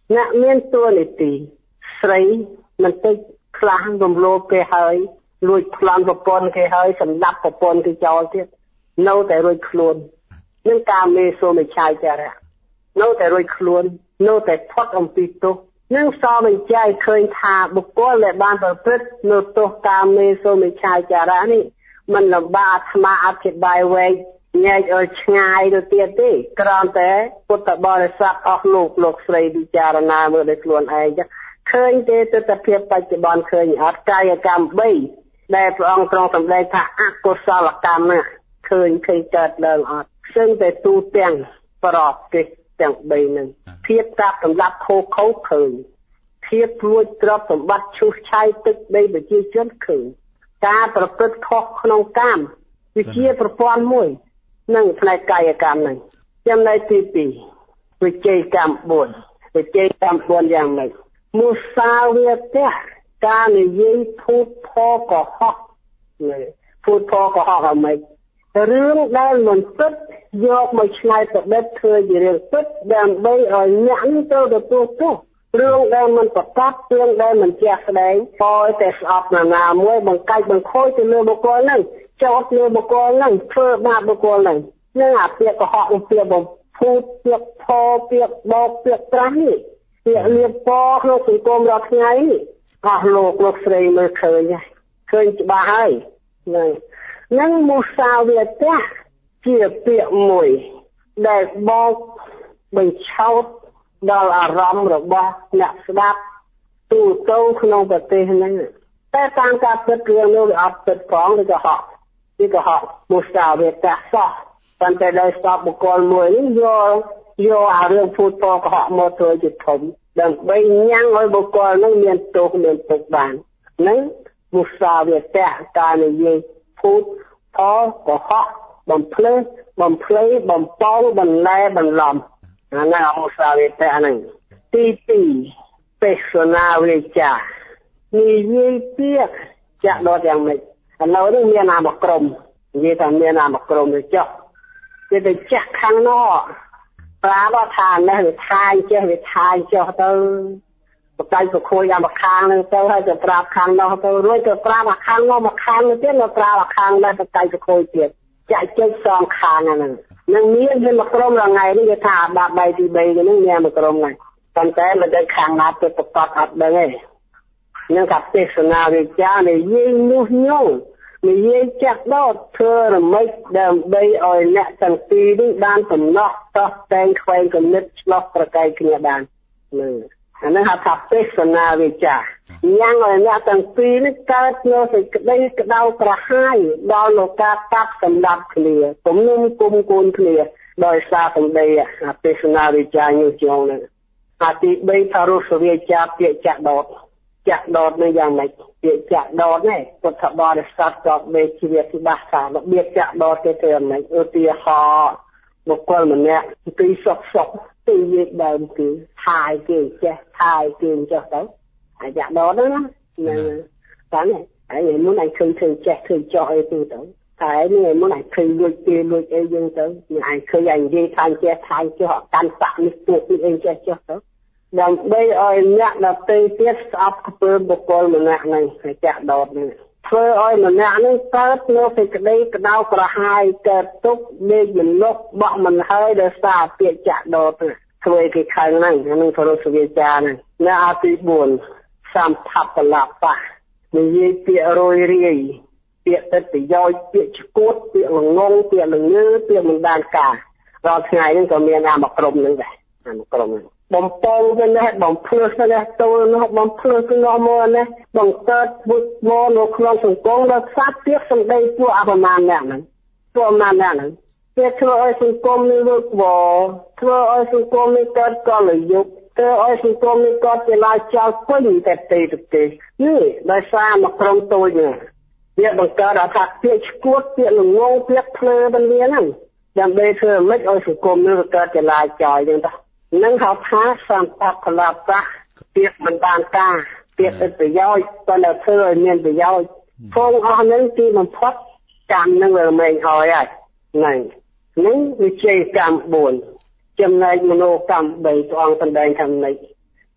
អ្នកមានតួនាទីស្រីមិនតិចខ្លះរំលោភគេហើយលួចប្លន់ប្រពន្ធគេហើយសម្លាប់ប្រពន្ធគេចោលទៀតនៅតែរួចខ្លួននឹងការមេសូមិឆាយចារៈនៅតែរួចខ្លួននៅតែផុតអំពីទោសនឹងសបញ្ជាក់ឃើញថាបុគ្គលដែលបានប្រព្រឹត្តនៅទោសការមេសូមិឆាយចារៈនេះមិនលំបាកអាត្មាអធិប្បាយវែងញែកឲ្យឆ្ងាយទៅទៀតទេគ្រាន់តែពុទ្ធបរិស័ទអស់លោកលោកស្រីពិចារណាមើលដោយខ្លួនឯងចឹងឃើញទេទស្សនភាពបច្ចុប្បន្នឃើញអត់កាយកម្មបីដែលព្រះអង្គទ្រង់សម្ដែងថាអកុសលកម្មណាឃើញឃើញកើតឡើងអត់ផ្សេងតែទូទាំងប្រកទេសទាំងបីនឹងភាពកាប់សម្លាប់ខូខូឃើញភាពរួចទ្រព្យសម្បត្តិឈូសឆាយទឹកដីប្រជាជនឃើញការប្រព្រឹត្តខុសក្នុងកាមវាជាប្រព័ន្ធមួយនឹងផ្នែកកាយកម្មនឹងចំណែកទីពីរវិជ័យកម្មបួនវិជ័យកម្មបួនយ៉ាងម៉េចមុសាវាទៈការនិយាយភូតផលកុហកភូតផលកុហកអ្មេចរឿងដែលមិនពិតយកមកឆ្នៃប្រឌិតធ្វើជារឿងពិតដើម្បីឲ្យអ្នកនេះត្រូវទទួលទោសរឿងដែលមិនប្រកបរឿងដែលមិនជាក់ស្ដែងឲ្យតែស្អប់ណានាមួយបង្កាច់បង្ខូចទៅលើបុគ្គលហ្នឹងចោទលើបុគ្គលហ្នឹងធ្វើបាបបុគ្គលហ្នឹងនឹងអាពាក្យកុហកនឹងពាក្យបំភូតពាក្យផលពាក្យបោកពាក្យត្រាស់នេះពាក្យលៀបពណ៌ក្នុងសង្គមរាល់ថ្ងៃនេះអស់លោកលោកស្រីមើលឃើញហើយឃើញច្បាស់ហើយហ្នឹងនឹងមុសាវាទៈជាពាក្យមួយដែលបោកបញ្ឆោតដល់អារម្មណ៍របស់អ្នកស្ដាប់ទូទៅក្នុងប្រទេសហ្នឹងតែតាមការពិតរឿងនោះវាអត់ពិតផងឬក៏ហកឬក៏ហកមុសាវាទៈសោះប៉ុន្តែដោយស្ដាប់បុគ្គលមួយនេះយកយកអារឿងភូតផលកុហកមកធ្វើជាធំដើម្បីញ៉ាំងឲ្យបុគ្គលនោះមានទោសមានទុកបាននឹងមុសាវាទៈការនិយាយភូតផលកុហកបំភ្លើបំភ្លៃបំពងបន្លែបន្លំអានេះមុសាវាទៈហ្នឹងទីពីរទេសនាវិចានិយាយពាក្យចាក់ដតយ៉ាងម៉េចឥឡូវនេះមានអាមកក្រុមនិយាយថាមានអាមកក្រុមទៅចុះវាទៅចាក់ខាងណោប្រាប់ថានេះវាថាយចេះវាថាយចុះទៅបកាយប្រខួយអាមកខាងហ្នឹងទៅហើយទៅប្រាប់ខាងណោទៅរួចទៅប្រាប់អាខាងណោមកខាងទៀតទៅប្រាប់អាខាងនេះបកាយប្រខួយទៀតចាក់ចេញសងខាងហ្នឹងនឹងមានវាមកក្រុមរងៃនេះគេថាបាត់ដៃទីបីហ្នឹងមានមកក្រុមហ្នឹងប៉ុន្តែមិនដឹងខាងណាទៅប្រកាសអត់ដឹងទេនឹងកាទេសនាវិចារនិយាយនោះញងនិយាយចាក់ដោតធ្វើរមិចដើម្បីឲ្យអ្នកទាំងពីរនេះបានបំណោះតោះតែងខ្វែងគំនិតឆ្លោះប្រកែកគ្នាបាននឹងអានេះហៅថាទេសនាវិចារញ៉ាំងឲ្យអ្នកទាំងពីរនេះកើតនៅសេចក្តីក្តៅក្រហាយដល់លោកការកាប់សម្លាប់គ្នាគំនុំគុំគូនគ្នាដោយសារសម្ដីអាទេសនាវិចារញុះជងនេះអាទីបីថារុសវិចារពាក្យចាក់ដោតចាក់ដោតនេះយ៉ាងម៉េចពាក្យចាក់ដោតនេះពុទ្ធបរិស័ទក៏មេជាវាពិបាកថារបៀបចាក់ដោតទៅធ្វើយ៉ាងម៉េចឧទាហរណ៍បុគ្គលម្នាក់ទីសុកសុកទីនិយាយដើមគឺថាយគេចេះថាយគេចេះទៅអាចចាក់ដោតហ្នឹងណាតាំងហើយមុនឯងឃើញឃើញចេះឃើញចោះអីទៅទៅតែនេះមុនឯងឃើញលួចគេលួចអីយើងទៅនេះឯងឃើញឯងនិយាយថាចេះថាយចេះកាន់សាក់នេះពួកនេះអីចេះចេះទៅដើម្បីឲ្យអ្នកដទៃទៀតស្អប់ខ្ពើមបុគ្គលម្នាក់ហ្នឹងហើយចាក់ដោតនេះធ្វើឲ្យម្នាក់ហ្នឹងកើតនៅសេចក្តីក្តៅក្រហាយកើតទុកលេខមលុបបក់មិនហើយដោយសារពាក្យចាក់ដោតធ្វើឲ្យគេខឹងហ្នឹងហ្នឹងព្រោះសវិចារហ្នឹងនៅអាទីបួនសម្ផបលបៈនិយាយពាក្យរយរាយពាក្យទឹកប្រយោជន៍ពាក្យឈួតពាក្យល្ងងពាក្យល្ងើពាក្យមិនបានការរាល់ថ្ងៃហ្នឹងក៏មានអាមកក្រុមហ្នឹងដែរអាមកក្រុមហ្នឹងបំពងទៅនេះបំភ្លឺទៅនេះទៅនោះបំភ្លឺទៅនោះមកនេះបង្កើតពុទ្ធមកនៅក្នុងសង្គមដល់សាទៀតសម្ដីពួកអបមានអ្នកហ្នឹងពួកអបមានអ្នកហ្នឹងគេធ្វើឲ្យសង្គមនេះវឹកវរធ្វើឲ្យសង្គមនេះកើតកលយុគធ្វើឲ្យសង្គមនេះកើតចលាចលពេញតែទេទៅទេនេះដោយសារមកក្រុមតូចនេះវាបង្កើតអថាពាក្យឈួតពាក្យល្ងងពាក្យភ្លើបន្លាហ្នឹងដើម្បីធ្វើមិនឲ្យសង្គមនេះកើតចលាចលចឹងទៅនឹងហៅថាសម្បត្តិផលបៈពាក្យមិនបានការពាក្យប្រយោជន៍ប៉ុន្តែធ្វើឲ្យមានប្រយោជន៍ភងអស់នឹងទីបំផុតកម្មនឹងរមែងហើយហើយហ្នឹងនឹងវិជ័យកម្មបួនចំណែកមនោកម្មបីព្រះអង្គសម្ដែងថាម៉េច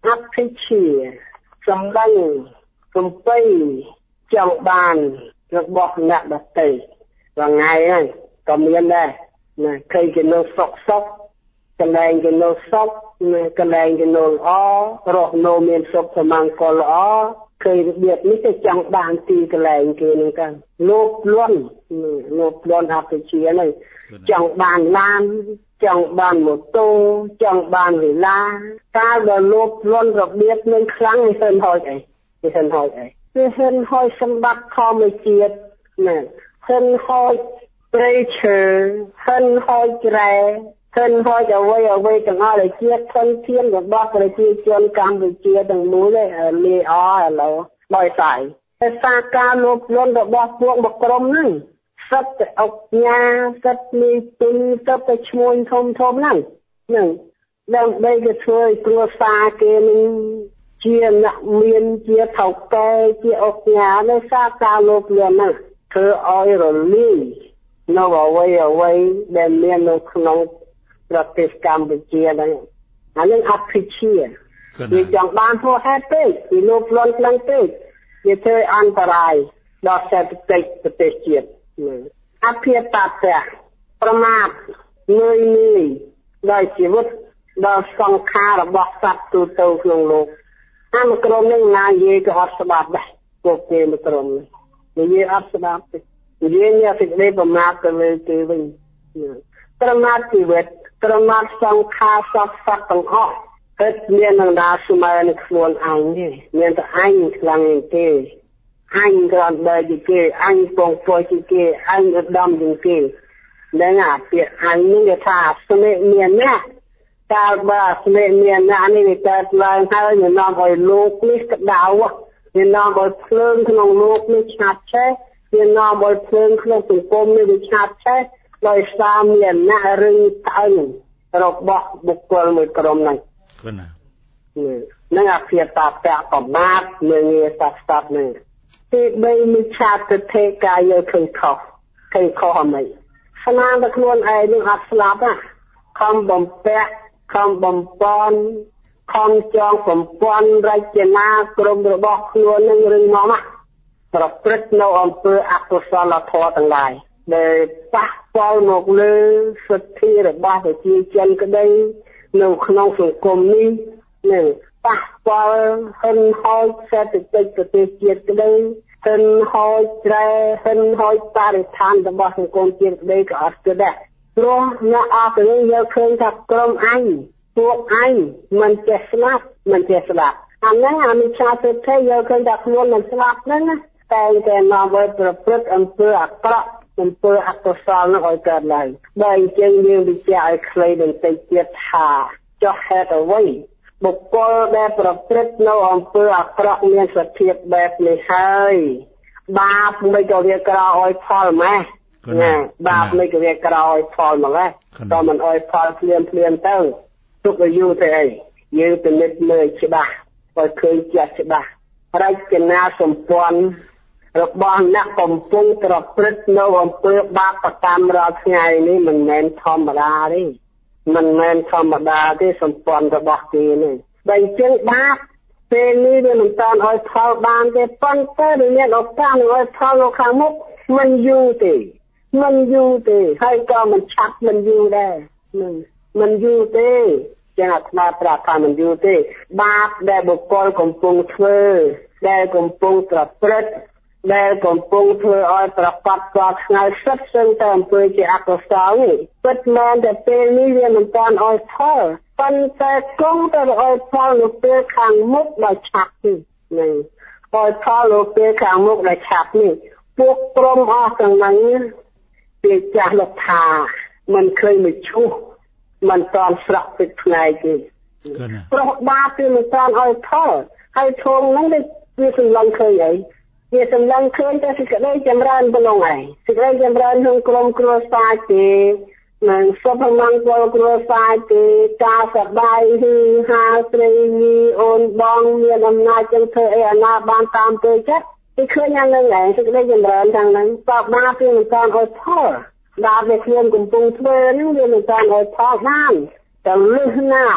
អភិជាសម្ដេចកំពៃចង់បានរបស់អ្នកដទៃថ្ងៃហ្នឹងក៏មានដែរណាឃើញគេនៅសុកសុកកន្លែងគេនៅសុកកន្លែងគេនៅល្អរស់នៅមានសុខសមង្គលល្អឃើញរបៀបនេះទៅចង់បានទីកន្លែងគេហ្នឹងទៅលោភលន់លោភលន់អភិជាហ្នឹងចង់បានឡានចង់បានម៉ូតូចង់បានវិឡាតែបើលោភលន់របៀបនឹងខ្លាំងមិនហ៊ានហោចអីមិនហ៊ានហោចអីវាហ៊ានហោចសម្បត្តិធម្មជាតិណាហ៊ានហោចព្រៃឈើហ៊ានហោចរ៉ែហ៊ានហោចអ្វីអ្វីទាំងអស់ដែលជាធនធានរបស់ប្រជាជនកម្ពុជាទាំងមូលឯងលាអឥឡូវដោយសារតែសារការលោភលន់របស់ពួកបក្រុមហ្នឹងសិតតែអុកញ៉ាសិតមានទុនសិតតែឈ្មួញធំធំហ្នឹងហ្នឹងដើម្បីគេធ្វើឲ្យគ្រួសារគេនឹងជាអ្នកមានជាថៅកែជាអុកញ៉ាដោយសារការលោភលន់ហ្នឹងធ្វើឲ្យរលាយនៅអ្វីអ្វីដែលមាននៅក្នុងប្រទេសកម្ពុជាហ្នឹងអានឹងអភិជាវាចង់បានហួសហេតុពេកវាលោភលន់ខ្លាំងពេកវាធ្វើអន្តរាយដល់សេដ្ឋកិច្ចប្រទេសជាតិអភិបតៈប្រមាថនឿយនាយដល់ជីវិតដល់សង្ខាររបស់សត្វទូទៅក្នុងលោកតាមក្រុមនេះណានិយាយក៏អត់ស្ដាប់ដែរពួកគេមកក្រុមនេះនិយាយអត់ស្ដាប់ទេនិយាយនេះសេចក្តីប្រមាថទៅលើគេវិញប្រមាថជីវិតប្រមាថសង្ខារសត្វសត្វទាំងអស់គឺមាននឹងដាស្មើនឹងខ្លួនឯងទេមានតែអញខ្លាំងជាងគេអញក្រាន់បែជាគេអញពងពោជាគេអញឧត្តមជាងគេនឹងអាពាក្យអញនេះគេថាស្នេហ៍មានណាកាលបើស្នេហ៍មានណានេះវាកើតឡើងហើយនឹងនាំឲ្យលោកនេះក្តៅវានាំឲ្យភ្លើងក្នុងលោកនេះឆាប់ឆេះវានាំឲ្យភ្លើងក្នុងសង្គមនេះវាឆាប់ឆេះដោយសារមានណារឹងត្អឹងរបស់បុគ្គលមួយក្រុមហ្នឹងគណានឹងអភិបតៈប្រមាថនឹងងារសាស្ត្រនេះទីបីមិឆាទិដ្ឋិកាយយកឃើញខុសឃើញខុសអីស្នាមតែខ្លួនឯងនឹងអត់ស្លាប់ណាខំបំពាក់ខំបំពន់ខំចងបំពន់រចនាក្រុមរបស់ខ្លួននឹងរឹងមាំណាប្រព្រឹត្តនៅអំពើអកុសលធម៌ទាំងឡាយដែលប៉ះពាល់មកលើសិទ្ធិរបស់ប្រជាជនក្តីនៅក្នុងសង្គមនេះនឹងប៉ះពាល់ហិនហោចសេដ្ឋកិច្ចប្រទេសជាតិក្តីហិនហោចត្រែហិនហោចបរិស្ថានរបស់សង្គមជាតិក្តីក៏អត់គិតដែរព្រោះអ្នកអស់នេះយកឃើញថាក្រុមអញពួកអញមិនចេះស្លាប់មិនចេះស្លាប់អាហ្នឹងអាមិឆាទិដ្ឋិយកឃើញថាខ្លួនមិនស្លាប់ហ្នឹងណាតែតែនាំឲ្យប្រព្រឹត្តអំពើអាក្រក់អំពើអកុសលនោះឲ្យកើតឡើងបើអញ្ចឹងយើងវិចារឲ្យខ្លីបន្តិចទៀតថាចុះហេតុអ្វីបុគ្គលដែលប្រព្រឹត្តនៅអំពើអាក្រក់មានសភាពបែបនេះហើយបាបមិនក៏វាក្រោយផលម៉េះណាបាបមិនក៏វាក្រោយផលម្ល៉េះក៏មិនអោយផលភ្លាមភ្លាមទៅទុកឲ្យយូរទៅអីយើងពិនិត្យមើលច្បាស់ឲ្យឃើញជាក់ច្បាស់រចនាសម្ព័ន្ធរបស់អ្នកកំពុងប្រព្រឹត្តនៅអំពើបាបកម្មរាល់ថ្ងៃនេះមិនមែនធម្មតាទេមិនមែនធម្មតាទេសម្ព័ន្ធរបស់គេនេះបើអញ្ចឹងបាបពេលនេះវាមិនតាន់ឲ្យផលបានទេប៉ុន្តែវាមានឱកាសនឹងឲ្យផលនៅខាងមុខមិនយូរទេមិនយូរទេហើយក៏មិនឆាប់មិនយូរដែរមិនមិនយូរទេចឹងអាត្មាប្រាប់ថាមិនយូរទេបាបដែលបុគ្គលកំពុងធ្វើដែលកំពុងប្រព្រឹត្តដែលកំពុងធ្វើឲ្យប្រកាសដល់ថ្ងៃសិតซึ่งតែអំពើជាអកុសលនេះពិតមែនតែពេលនេះវាមិនតាន់ឲ្យផលប៉ុន្តែគង់តែឲ្យផលនៅពេលខាងមុខដល់ឆាប់នេះនេះឲ្យផលនៅពេលខាងមុខដល់ឆាប់នេះពួកក្រុមអស់ទាំងហ្នឹងវាចាស់លោកថាមិនឃើញមួយឈូសមិនតាន់ស្រក់ទឹកថ្ងៃទេព្រោះបាបវាមិនតាន់ឲ្យផលហើយធំហ្នឹងវាសម្លឹងឃើញអីវាសម្លឹងឃើញតែសេចក្តីចម្រើនប៉ុណ្ណឹងឯងសេចក្តីចម្រើនក្នុងក្រុមគ្រួសារទេនឹងសុភមង្គលគ្រួសារទេការសប្បាយហ៊ឺហាស្រីញីអូនបងមានអំណាចចឹងធ្វើអីអាណាបានតាមពេលចិត្តគេឃើញយ៉ាងហ្នឹងឯងសេចក្តីចម្រើនទាំងហ្នឹងតបបាបវាមិនតាន់ឲ្យផលបាបដែលខ្លួនកំពុងធ្វើហ្នឹងវាមិនតាន់ឲ្យផលបានតែលឹះណា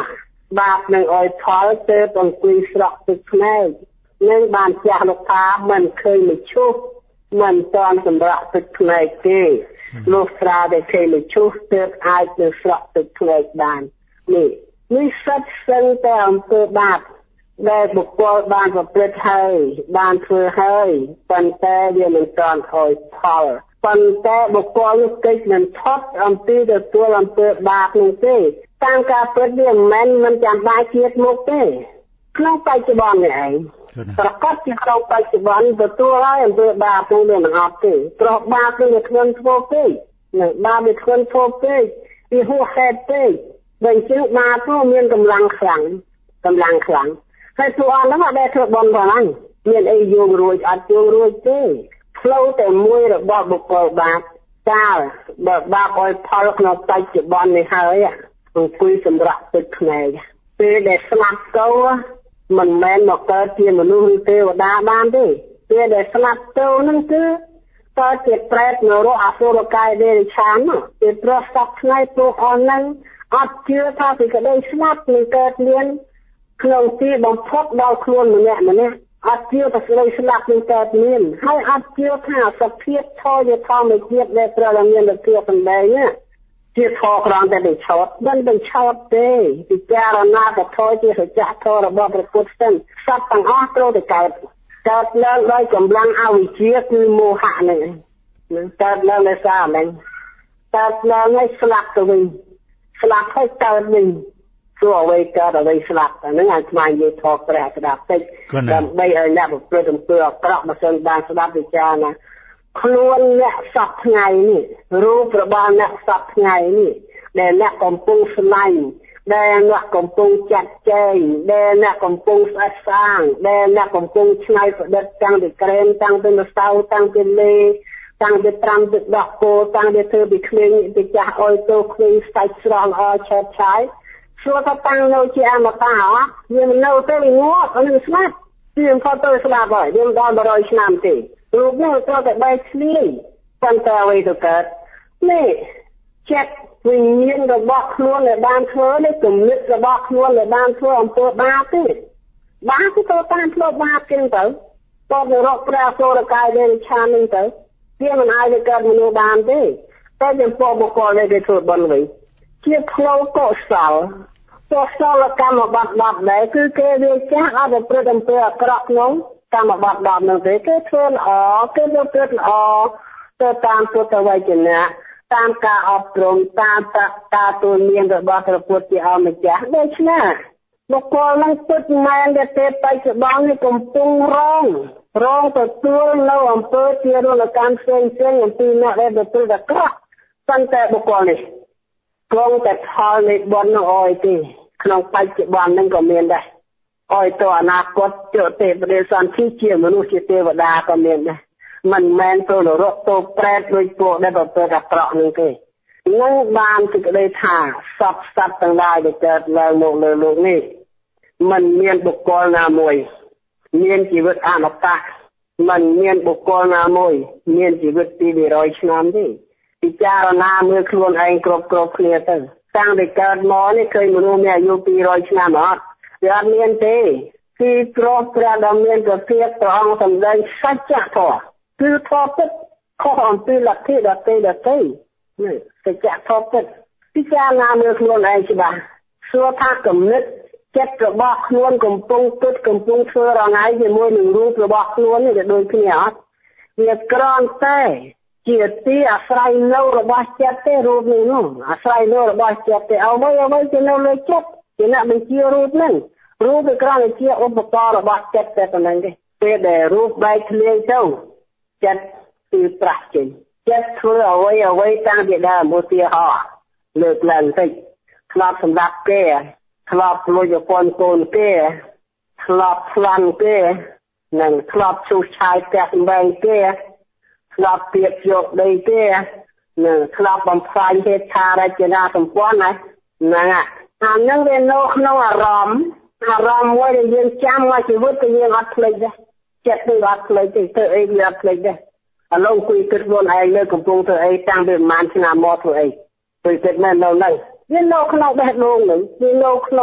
បាបនឹងអោយផលទៅអង្គុយស្រក់ទឹកភ្នែកនឹងបានចាស់លោកតាមិនឃើញមឈូសមិនតាន់សម្រាប់ទឹកភ្នែកទេលោកស្រាដែលឃើញមឈូសទៅអាចនឹងស្រក់ទឹកភ្នែកបាននេះនេះសិតសឹងតែអំពើបាបដែលបុគ្គលបានប្រព្រឹត្តហើយបានធ្វើហើយប៉ុន្តែវាមិនតាន់អោយផលប៉ុន្តែបុគ្គលនោះកិច្ចមិនថត់អំពីទទួលអំពើបាបនោះទេតាមការពិតវាមិនមែនមិនចាំបាច់ជាតិមុខទេក្នុងបច្ចុប្បន្ននេះឯងប្រកាសជាក្នុងបច្ចុប្បន្នទទួលហើយអំពើបាបនោះវាមិនអត់ទេព្រោះបាបគឺវាធ្ងន់ធ្ងរពេកនឹងបាបវាធ្ងន់ធ្ងរពេកវាហួសហេតុពេកបើអញ្ចឹងបាបនោះមានកម្លាំងខ្លាំងកម្លាំងខ្លាំងហើយពួកអស់ហ្នឹងអត់ដែលធ្វើបន់ផងហ្នឹងមានអីយងរួចអត់យងរួចទេផ្លូវតែមួយរបស់បុគ្គលបាបកាលបើបាបឲ្យផលក្នុងបច្ចុប្បន្ននេះហើយអង្គុយសម្រាប់ទឹកភ្នែកពេលដែលស្លាប់ទៅមិនមែនមកកើតជាមនុស្សឬទេវតាបានទេពេលដែលស្លាប់ទៅហ្នឹងគឺកើតជាប្រេតនរកអសុរកាយដេរឆានពេលប្រោះសពថ្ងៃពួកអស់ហ្នឹងអត់ជឿថាពីក្តីស្លាប់នឹងកើតមានក្នុងទីបំផុតដល់ខ្លួនម្នាក់ម្នាក់អត់ជឿថាក្តីស្លាប់នឹងកើតមានហើយអត់ជឿថាសភាពធម៌ជាធម្មជាតិដែលត្រូវតែមានលទ្ធភាពបណ្ដេញជាធម៌ក្រំតែបញ្ឆោតមិនបញ្ឆោតទេពិចារណាពធជាសច្ចធម៌របស់ព្រះពុទ្ធសិនសត្វទាំងអស់ត្រូវតែកើតកើតឡើងដោយកម្លាំងអវិជ្ជាគឺមោហៈនេះនឹងកើតឡើងដោយសារហ្នឹងកើតឡើងឲ្យស្លាប់ទៅវិញស្លាប់ហើយកើតវិញសួរអ្វីកើតអ្វីស្លាប់អាហ្នឹងអាត្មានិយាយថតព្រះស្ដាប់តិចដើម្បីឲ្យអ្នកប្រព្រឹត្តអំពើអាក្រក់បើសិនបានស្ដាប់ពិចារណាខ្លួនអ្នកសពថ្ងៃនេះរូបរបស់អ្នកសពថ្ងៃនេះដែលអ្នកកំពុងស្លាញ់ដែលអ្នកកំពុងចាត់ចែងដែលអ្នកកំពុងស្អិតស្អាងដែលអ្នកកំពុងឆ្នៃប្រឌិតតាំងពីក្រែមតាំងពីម្សៅតាំងពីលេតាំងពីត្រាំទឹកដោះគោតាំងពីធ្វើពីក្មេងពីចាស់អុយទៅក្មេងស្ដាច់ស្រស់ល្អឆើតឆាយសួរថាតាំងនៅជាអមតាអត់វាមិននៅទេវាងាប់នឹងស្លាប់វាមិនផុតទៅស្លាប់ហើយវាមិនដល់one hundredឆ្នាំទេរូបនេះត្រូវតែបែកធ្លាយប៉ុន្តែអ្វីទៅកើតនេះចិត្តវិញ្ញាណរបស់ខ្លួនដែលបានធ្វើនេះគំនិតរបស់ខ្លួនដែលបានធ្វើអំពើបាបទេបាបគឺទៅតាមផ្លូវបាបចឹងទៅតទៅរកព្រះសូរកាយដែលឆាននេះទៅវាមិនអាចទៅកើតមនុស្សបានទេតែចំពោះបុគ្គលដែលគេធ្វើបុណ្យវិញជាផ្លូវកុសលកុសលកម្មបត្តិដប់ដែរគឺគេវាចាស់អត់ប្រព្រឹត្តអំពើអាក្រក់ក្នុងកម្មបត្តិដប់នោះទេគេធ្វើល្អគេប្រព្រឹត្តល្អទៅតាមពុទ្ធវចនៈតាមការអប់រំតាមការទូលមានរបស់ព្រះពុទ្ធជាអម្ចាស់ដូច្នេះបុគ្គលនឹងពិតមែនដែលទេបច្ចុប្បន្ននេះកំពុងរងរងទទួលនៅអំពើជារលកម្មផ្សេងផ្សេងអំពីអ្នកដែលប្រព្រឹត្តអាក្រក់ប៉ុន្តែបុគ្គលនេះគង់តែផលនៃបុណ្យនោះអោយទេក្នុងបច្ចុប្បន្ននឹងក៏មានដែរអោយទៅអនាគតជទេបរិសន្ធិជាមនុស្សជាទេវតាក៏មានដែរមិនមែនទៅនរកទៅប្រែតដូចពួកដែលប្រព្រឹត្តអាក្រក់នឹងទេនឹងបានសេចក្តីថាសពសត្វទាំងឡាយដែលកើតឡើងមកលើលោកនេះមិនមានបុគ្គលណាមួយមានជីវិតអមតៈមិនមានបុគ្គលណាមួយមានជីវិតពីtwo hundredឆ្នាំទេពិចារណាមើលខ្លួនឯងគ្រប់គ្រប់គ្នាទៅតាំងពីកើតមកនេះឃើញមនុស្សមានអាយុtwo hundredឆ្នាំអត់វាអត់មានទេពីព្រោះព្រះដ៏មានព្រះភិក្ខព្រះអង្គសម្ដែងសច្ចធម៌គឺធម៌ពិតខុសអំពីលទ្ធិដទៃដទៃនេះសច្ចធម៌ពិតពិចារណាមើលខ្លួនឯងច្បាស់សួរថាគំនិតចិត្តរបស់ខ្លួនកំពុងពិតកំពុងធ្វើរងៃជាមួយនឹងរូបរបស់ខ្លួននេះដូចគ្នាអត់វាក្រំតែជាទីអាស្រ័យនៅរបស់ចិត្តទេរូបនេះនោះអាស្រ័យនៅរបស់ចិត្តទេអ្វីអ្វីជានៅលើចិត្តជាអ្នកបញ្ជារូបហ្នឹងរូបវាគ្រាន់តែជាឧបករណ៍របស់ចិត្តតែប៉ុណ្្នឹងទេពេលដែលរូបបែកធ្លាយទៅចិត្តគឺប្រះចេញចិត្តធ្វើអ្វីអ្វីតាំងពីដើមឧទាហរណ៍លើកឡើងតិចធ្លាប់សម្រាប់គេធ្លាប់លួចប្រពន្ធកូនគេធ្លាប់ប្លន់គេនិងធ្លាប់ឈូសឆាយផ្ទះសម្បែងគេធ្លាប់ពៀបយកដីគេនិងធ្លាប់បំផ្លាញហេដ្ឋារចនាសម្ព័ន្ធណាហ្នឹងអាហ្នឹងវានៅក្នុងអារម្មណ៍អារម្មណ៍មួយដែលយើងចាំមកជីវិតក៏យើងអត់ភ្លេចដែរចិត្តនឹងអត់ភ្លេចទេធ្វើអីវាអត់ភ្លេចដែរឥឡូវគួយគិតខ្លួនឯងលើកំពុងធ្វើអីតាំងពីប្រហែលឆ្នាំមកធ្វើអីគួយគិតមែននៅហ្នឹងវានៅក្នុងបេះដូងហ្នឹងវានៅក្នុង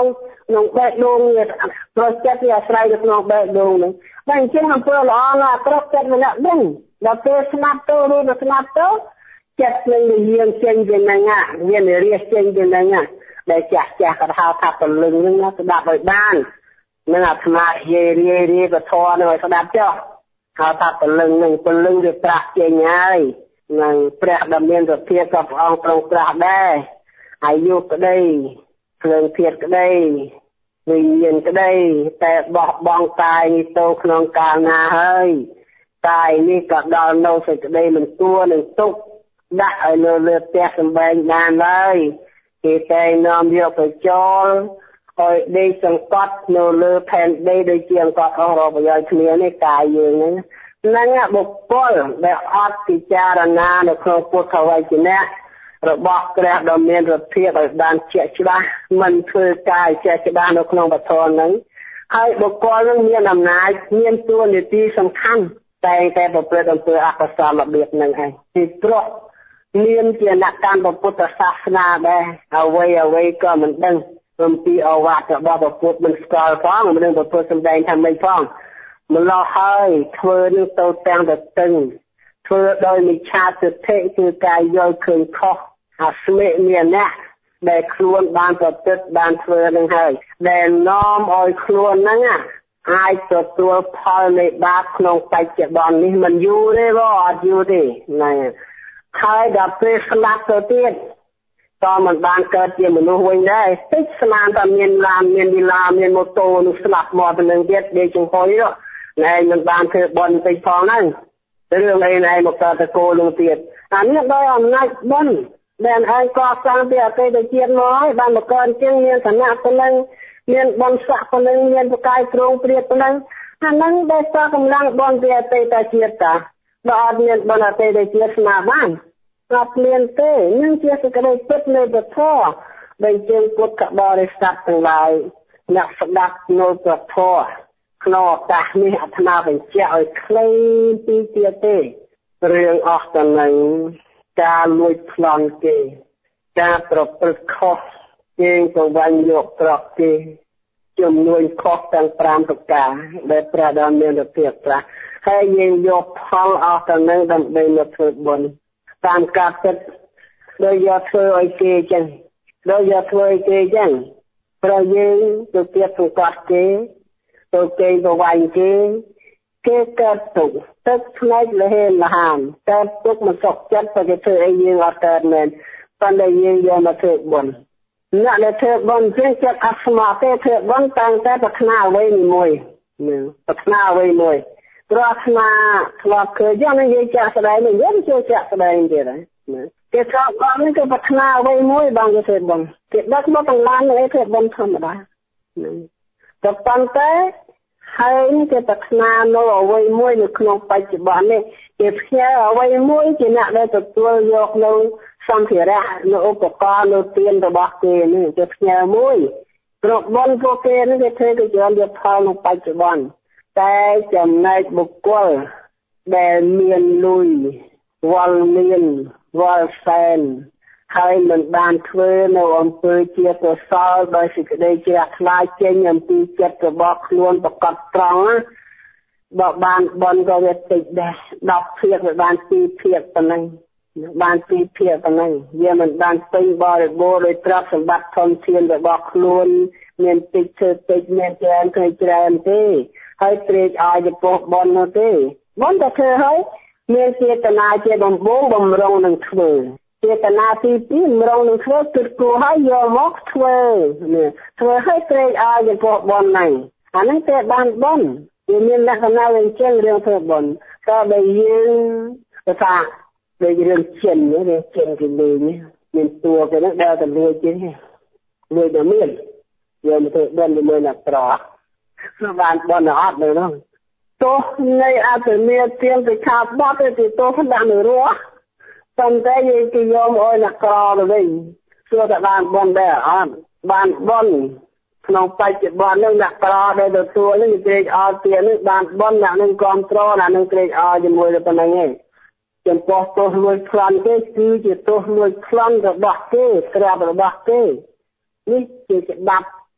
ក្នុងបេះដូងវាប្រចិត្តវាអាស្រ័យទៅក្នុងបេះដូងហ្នឹងតែអញ្ចឹងអំពើល្អណាស់ត្រូវចិត្តវាអ្នកដឹងដល់ពេលស្ដាប់ទៅឬទៅស្ដាប់ទៅចិត្តនឹងយើងចេញពីហ្នឹងវានិរាសចេញពីហ្នឹងដែលចាស់ចាស់ក៏ហៅថាពលឹងហ្នឹងស្ដាប់ឲ្យបាននឹងអាត្មាយេរាយរាយពធនឹងឲ្យស្ដាប់ចុះហៅថាពលឹងហ្នឹងពលឹងវាប្រាក់ចេញហើយនឹងព្រះដ៏មានសភាក៏ព្រះអង្គទ្រង់ត្រាស់ដែរអាយុក្តីភ្លើងធាតុក្តីវិញ្ញាណក្តីតែបោះបង់កាយនេះទៅក្នុងកាលណាហើយកាយនេះក៏ដល់នៅសេចក្តីមិនទួនឹងទុកដាក់ឲ្យនៅលើផ្ទះសម្បែងបានហើយគេតែនាំយកទៅចូលឲ្យដេកសង្កត់នៅលើផែនដីដូចជាអង្គអស់រកប្រយោជន៍គ្នានេះកាយយើងហ្នឹងហ្នឹងបុគ្គលដែលអត់ពិចារណានៅក្នុងពុទ្ធវចនៈរបស់ព្រះដ៏មានរភាពឲ្យបានជាក់ច្បាស់មិនធ្វើកាយជាក់ច្បាស់នៅក្នុងពធហ្នឹងហើយបុគ្គលនឹងមានអំណាចមានតួនាទីសំខាន់តែតែប្រព្រឹត្តអំពើអកុសលរបៀបហ្នឹងឯងពីព្រោះមានជាអ្នកកាន់ពុទ្ធសាសនាដែរអ្វីអ្វីក៏មិនដឹងអំពីអវាទរបស់ពុទ្ធមិនស្គាល់ផងមិនដឹងពុទ្ធសម្ដែងថាម៉េចផងម្ល៉េះហើយធ្វើនឹងទៅទាំងទៅតឹងធ្វើដោយមិច្ឆាទិដ្ឋិគឺការយល់ឃើញខុសអាស្មិមានៈដែលខ្លួនបានប្រព្រឹត្តបានធ្វើនឹងហើយដែលនាំឲ្យខ្លួនហ្នឹងអាចទទួលផលនៃបាបក្នុងបច្ចុប្បន្ននេះមិនយូរទេបងអត់យូរទេហ្នឹងហើយដល់ពេលស្លាប់ទៅទៀតក៏មិនបានកើតជាមនុស្សវិញដែរតិចស្មានតែមានឡានមានវិឡាមានម៉ូតូនឹងស្លាប់មកទៅនឹងទៀតដេកចង្ហុយនោះណែមិនបានធ្វើបន់តិចផងហ្នឹងរឿងអីណែមកកើតតកូលនឹងទៀតអានេះដោយអំណាចបុណ្យដែលឯងកសាងពីអតីតជាតិមកហើយបានមកកើតជាងមានឋានៈប៉ុណ្ណឹងមានបុណ្យស័ក្តិប៉ុណ្ណឹងមានប្រកាយត្រង់ព្រាតប៉ុណ្ណឹងអាហ្នឹងដែលតកម្លាំងបុណ្យពីអតីតជាតិតាបើអត់មានបុណ្យអតីតជាតិស្មាបានអត់មានទេនឹងជាសេចក្តីពិតនៃពធដែលជាពុទ្ធបរិស័ទទាំងឡាយអ្នកស្ដាប់នៅពធក្នុងឱកាសនេះអាត្មាបញ្ជាក់ឲ្យខ្លីពីទៀតទេរឿងអស់ទៅនឹងការលួចប្លន់គេការប្រព្រឹត្តខុសគេទៅវាញ់យកទ្រព្យគេជំនួយខុសទាំងប្រាំប្រការដែលព្រះដ៏មានភាពប្រាស់ហើយយើងយកផលអស់ទៅនឹងដើម្បីមកធ្វើបុណ្យតាមការពិតដោយយកធ្វើឲ្យគេចឹងដោយយកធ្វើឲ្យគេចឹងព្រោះយើងទៅទៀតសង្កត់គេទៅគេទៅវាញ់គេគេកើតទុកទឹកផ្នែកលហេលហាមកើតទុកមិនសុខចិត្តតែគេធ្វើអីយើងអត់កើតមែនប៉ុន្តែយើងយកមកធ្វើបុណ្យអ្នកដែលធ្វើបុណ្យជាចិត្តអត់ស្មោះទេធ្វើបុណ្យតាំងតែប្រាថ្នាអ្វីមួយប្រាថ្នាអ្វីមួយប្រាថ្នាធ្លាប់ឃើញយ៉ាងនេះយើងចាក់ស្ដែងនេះយើងចូលចាក់ស្ដែងទៀតណាគេធ្វើបុណ្យនេះគឺប្រាថ្នាអ្វីមួយបានគេធ្វើបុណ្យគេដឹកមកទាំងឡាននេះធ្វើបុណ្យធម្មតាតែប៉ុន្តែហើយគេប្រាថ្នានៅអ្វីមួយនៅក្នុងបច្ចុប្បន្ននេះគេផ្ញើអ្វីមួយជាអ្នកដែលទទួលយកនៅសម្ភារៈនៅឧបករណ៍នៅទានរបស់គេនេះគេផ្ញើមួយគ្រប់បុណ្យពួកគេនេះគេធ្វើគេយកយកផលនៅបច្ចុប្បន្នតែចំណែកបុគ្គលដែលមានលុយវល់មានវល់សែនហើយមិនបានធ្វើនៅអំពើជាកុសលដោយសេចក្តីជ្រះថ្លាចេញអំពីចិត្តរបស់ខ្លួនប្រកបត្រង់បើបានបន់ក៏វាតិចដែរដប់ភាគវាបានពីរភាគប៉ុណ្ណឹងបានពីរភាគប៉ុណ្ណឹងវាមិនបានពេញបរិបូរណ៍ដោយទ្រព្យសម្បត្តិធនធានរបស់ខ្លួនមានតិចធ្វើតិចមានច្រើនធ្វើច្រើនទេហើយត្រេកអរចំពោះបន់នោះទេបន់តែធ្វើហើយមានចេតនាជាដំបូងបំរុងនឹងធ្វើចេតនាទីពីរបំរុងនឹងធ្វើគិតគូរហើយយកមកធ្វើនេះធ្វើឲ្យត្រេកអរចំពោះបន់ហ្នឹងអាហ្នឹងតែបានបន់វាមានលក្ខណៈវិញចឹងរឿងធ្វើបន់ក៏ដែលយើងទៅថាដូចរឿងចិននេះចិនគេលេងមានតួគេហ្នឹងដើរទៅលួចទេលួចតែមានយកមកធ្វើបន់ជាមួយអ្នកប្រស្បានបន់អត់នៅនោះទោះនៃអត្តមេទៀងទៅខាបបត់ទៅទោះដាក់នៅរស់ប៉ុន្តែយើងគេយកមកឲ្យអ្នកក្រទៅវិញគឺតែបានបន់ដែរអត់បានបន់ក្នុងបច្ចុប្បន្ននេះអ្នកក្រដែលទទួលនេះត្រេកអរទៀតនេះបានបន់អ្នកនឹងគ្រប់គ្រងអ្នកនឹងត្រេកអរជាមួយទៅប៉ុណ្ណឹងឯងចំពោះទោសលួចប្លន់គេគឺជាទោសលួចប្លន់របស់គេក្រាបរបស់គេនេះជាច្បាប់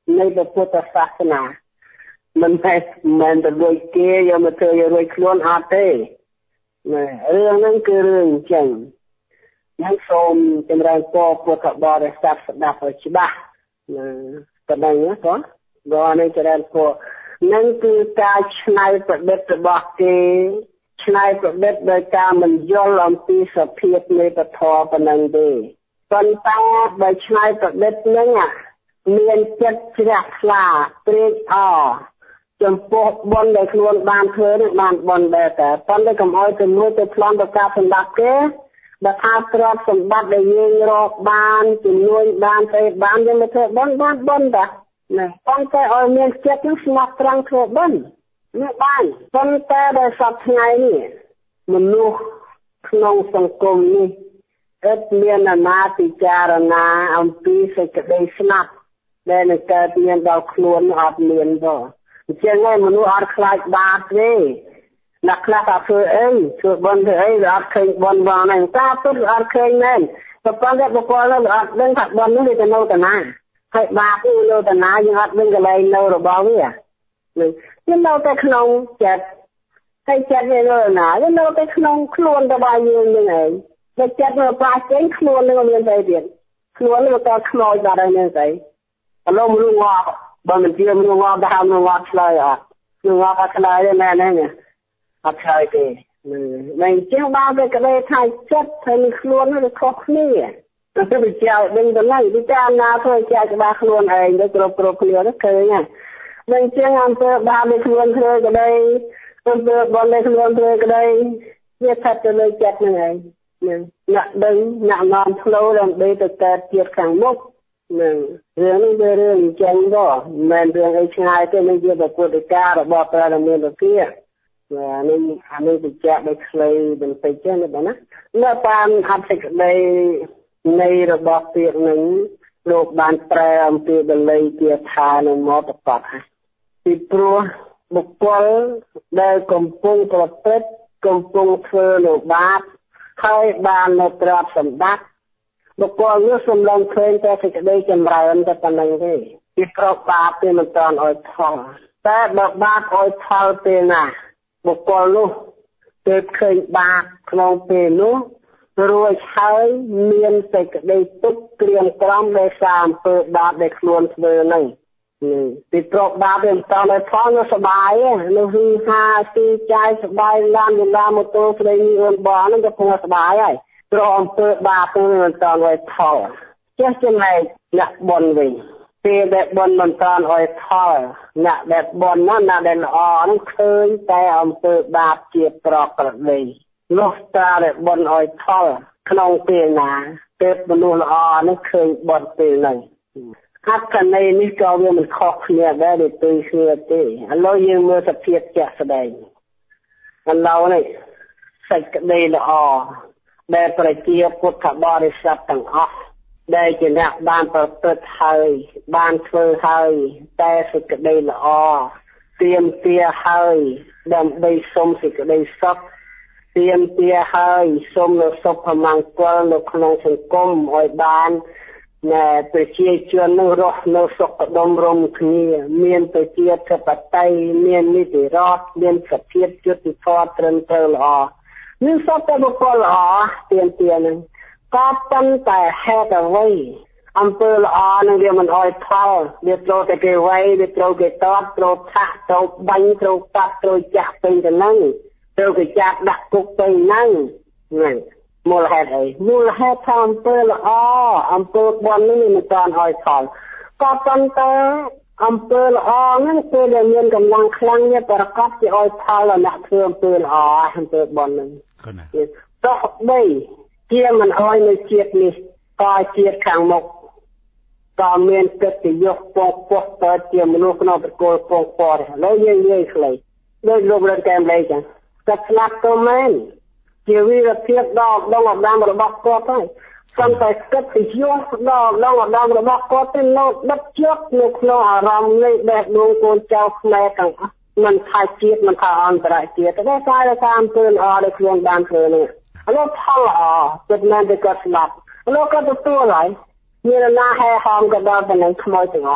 នៃពុទ្ធសាសនាមិនតែមិនទៅរួចគេយកមកធ្វើឲ្យរួចខ្លួនអត់ទេរឿងហ្នឹងគឺរឿងអញ្ចឹងខ្ញុំសូមចម្រើនពរពុទ្ធបរិស័ទស្ដាប់ឲ្យច្បាស់ប៉ុណ្ណឹងណាបងបងនេះចម្រើនពរនឹងគឺការឆ្នៃប្រឌិតរបស់គេឆ្នៃប្រឌិតដោយការមិនយល់អំពីសភាពនៃពធប៉ុណ្ណឹងទេប៉ុន្តែបើឆ្នៃប្រឌិតហ្នឹងមានចិត្តជ្រះថ្លាត្រេកអរចំពោះបុណ្យដែលខ្លួនបានធ្វើនេះបានបុណ្យដែរតែប៉ុន្តែកុំឲ្យទៅមួយទៅប្លន់ទៅការសម្បត្តិគេបើថាទ្រព្យសម្បត្តិដែលយើងរកបានជំនួយបានទៅបានយើងទៅធ្វើបុណ្យបានបុណ្យតាណាប៉ុន្តែឲ្យមានចិត្តនឹងស្មោះត្រង់ធ្វើបុណ្យនេះបានប៉ុន្តែដល់សប្តាហ៍ថ្ងៃនេះមនុស្សក្នុងសង្គមនេះឥតមានអាណាពិចារណាអំពីសេចក្តីស្លាប់ដែលនឹងកើតមានដល់ខ្លួនអត់មានទេអញ្ចឹងហើយមនុស្សអត់ខ្លាចបាបទេអ្នកខ្លះថាធ្វើអីធ្វើបុណ្យធ្វើអីវាអត់ឃើញបុណ្យបងហ្នឹងតាពិតវាអត់ឃើញមែនតែប៉ុន្តែបុគ្គលនោះវាអត់ដឹងថាបុណ្យនោះវាទៅនៅតាណាហើយបាបនេះនៅតាណាយើងអត់ដឹងកន្លែងនៅរបស់វានឹងវានៅតែក្នុងចិត្តហើយចិត្តវានៅណាវានៅតែក្នុងខ្លួនរបស់យើងនឹងឯងតែចិត្តវាប៉ះចេញខ្លួននឹងមានតែទៀតខ្លួននឹងក៏ខ្មោចបាត់ហើយនឹងស្អីឥឡូវមនុស្សងាប់បើមិនជាមនុស្សងាប់ទៅហៅមនុស្សងាប់ឆ្លើយអត់មនុស្សងាប់អត់ឆ្លើយទេមែនទេអត់ឆ្លើយទេមិនអញ្ចឹងបានតែក្តីថាចិត្តហើយនឹងខ្លួនវាខុសគ្នាទៅទៅវិជាដឹងទៅណាវិចារណាធ្វើជាច្បាស់ខ្លួនឯងទៅគ្រប់គ្រប់គ្នាទៅឃើញហ្នឹងមិនអញ្ចឹងអំពើបាបនៃខ្លួនធ្វើក្តីអំពើបុណ្យនៃខ្លួនធ្វើក្តីវាស្ថិតទៅលើចិត្តហ្នឹងឯងអ្នកដឹងអ្នកនាំផ្លូវដើម្បីទៅកើតជាតិខាងមុខនឹងរឿងនេះវារឿងអញ្ចឹងទៅមិនមែនរឿងអីឆ្ងាយទេនេះជាពុទ្ធការរបស់ព្រះរាមាភិនេះអានេះបញ្ជាក់ដោយខ្លីបន្តិចទេណាបងណានៅតាមអត្ថសេចក្តីនៃរបស់ពាក្យនឹងលោកបានប្រែអំពីបល័យជាថានឹងមកប្រកបហើយពីព្រោះបុគ្គលដែលកំពុងប្រព្រឹត្តកំពុងធ្វើនៅបាបហើយបាននៅទ្រព្យសម្បត្តិបុគ្គលនោះសំឡងឃើញតែសេចក្តីចម្រើនតែប៉ុណ្្នឹងទេពីប្រកបាបទេមិនតាន់ឲ្យផលតែបើបាបឲ្យផលពេលណាបុគ្គលនោះទើបឃើញបាបក្នុងពេលនោះរួចហើយមានសេចក្តីទុក្ខក្រៀមក្រំដោយសារអំពើបាបដែលខ្លួនធ្វើហ្នឹងពីប្រកបាបវាមិនតឲ្យផលនោះសុបាយនោះគឺថាទីចាយសុបាយឡានយន្តម៉ូតូស្ដីនេះអូនបងហ្នឹងក៏ពុំសុបាយហើយព្រោះអំពើបាបហ្នឹងមិនតឲ្យផលចេះចំណែកអ្នកបុណ្យវិញពេលដែលបុណ្យមិនតឲ្យផលអ្នកដែលបុណ្យណាអ្នកដែលល្អហ្នឹងឃើញតែអំពើបាបជាប្រក្រតីនោះតាដែលបុណ្យឲ្យផលក្នុងពេលណាទេពមនុស្សល្អហ្នឹងឃើញបុណ្យពេលហ្នឹងអត្ថន័យនេះក៏វាមិនខុសគ្នាដែរទេទៅគ្នាទេឥឡូវយើងមើលសភាពជាក់ស្ដែងឥឡូវនេះសេចក្តីល្អដែលប្រជាពុទ្ធបរិស័ទទាំងអស់ដែលជាអ្នកបានប្រព្រឹត្តហើយបានធ្វើហើយតែសេចក្តីល្អទៀមទាហើយដើម្បីសុំសេចក្តីសុខទៀមទាហើយសុំនៅសុខមង្គលនៅក្នុងសង្គមឲ្យបានណែប្រជាជននឹងរស់នៅសុខដុមរមគ្នាមានប្រជាធិបតេយ្យមាននីតិរដ្ឋមានសភាពយុត្តិធម៌ត្រឹមត្រូវល្អនេះសពតែបុគ្គលល្អទៀមទានឹងក៏ប៉ុន្តែហេតុអ្វីអំពើល្អនឹងវាមិនអោយផលវាត្រូវតែគេវាយវាត្រូវគេតតត្រូវថាក់ត្រូវបាញ់ត្រូវកាត់ត្រូវចាក់ពេញទៅហ្នឹងត្រូវគេចាប់ដាក់គុកទៅហ្នឹងហ្នឹងមូលហេតុអីមូលហេតុថាអំពើល្អអំពើបុណ្យនេះមិនតាន់ឲ្យផលក៏ប៉ុន្តែអំពើល្អហ្នឹងពេលដែលមានកម្លាំងខ្លាំងវាប្រកបជាឲ្យផលដល់អ្នកធ្វើអំពើល្អអំពើបុណ្យហ្នឹងទោះបីជាមិនអោយនៅជាតិនេះក៏ជាតិខាងមុខក៏មានកិត្តិយសពងពោះទៅជាមនុស្សក្នុងតកូលពងពតឥឡូវយើងនិយាយខ្លីដូចលោករដ្ឋកែមលេចឹងគាត់ស្លាប់ទៅមែនជាវីរភាពដ៏ដងអដាមរបស់គាត់ហើយសំតែកិត្តិយសដ៏ដងអដាមរបស់គាត់ទៅនៅដិតជាប់នៅក្នុងអារម្មណ៍នៃបេះដូងកូនចៅខ្មែរទាំងអស់មិនថាជាតិមិនថាអន្តរជាតិតែតែតាមអំពើល្អដែលខ្លួនបានធ្វើនេះឥឡូវផលល្អចិត្តមែនតែគាត់ស្លាប់ឥឡូវគាត់ទទួលហើយមានណាហែហមក៏ដល់តែនឹងខ្មោចទាំងអស់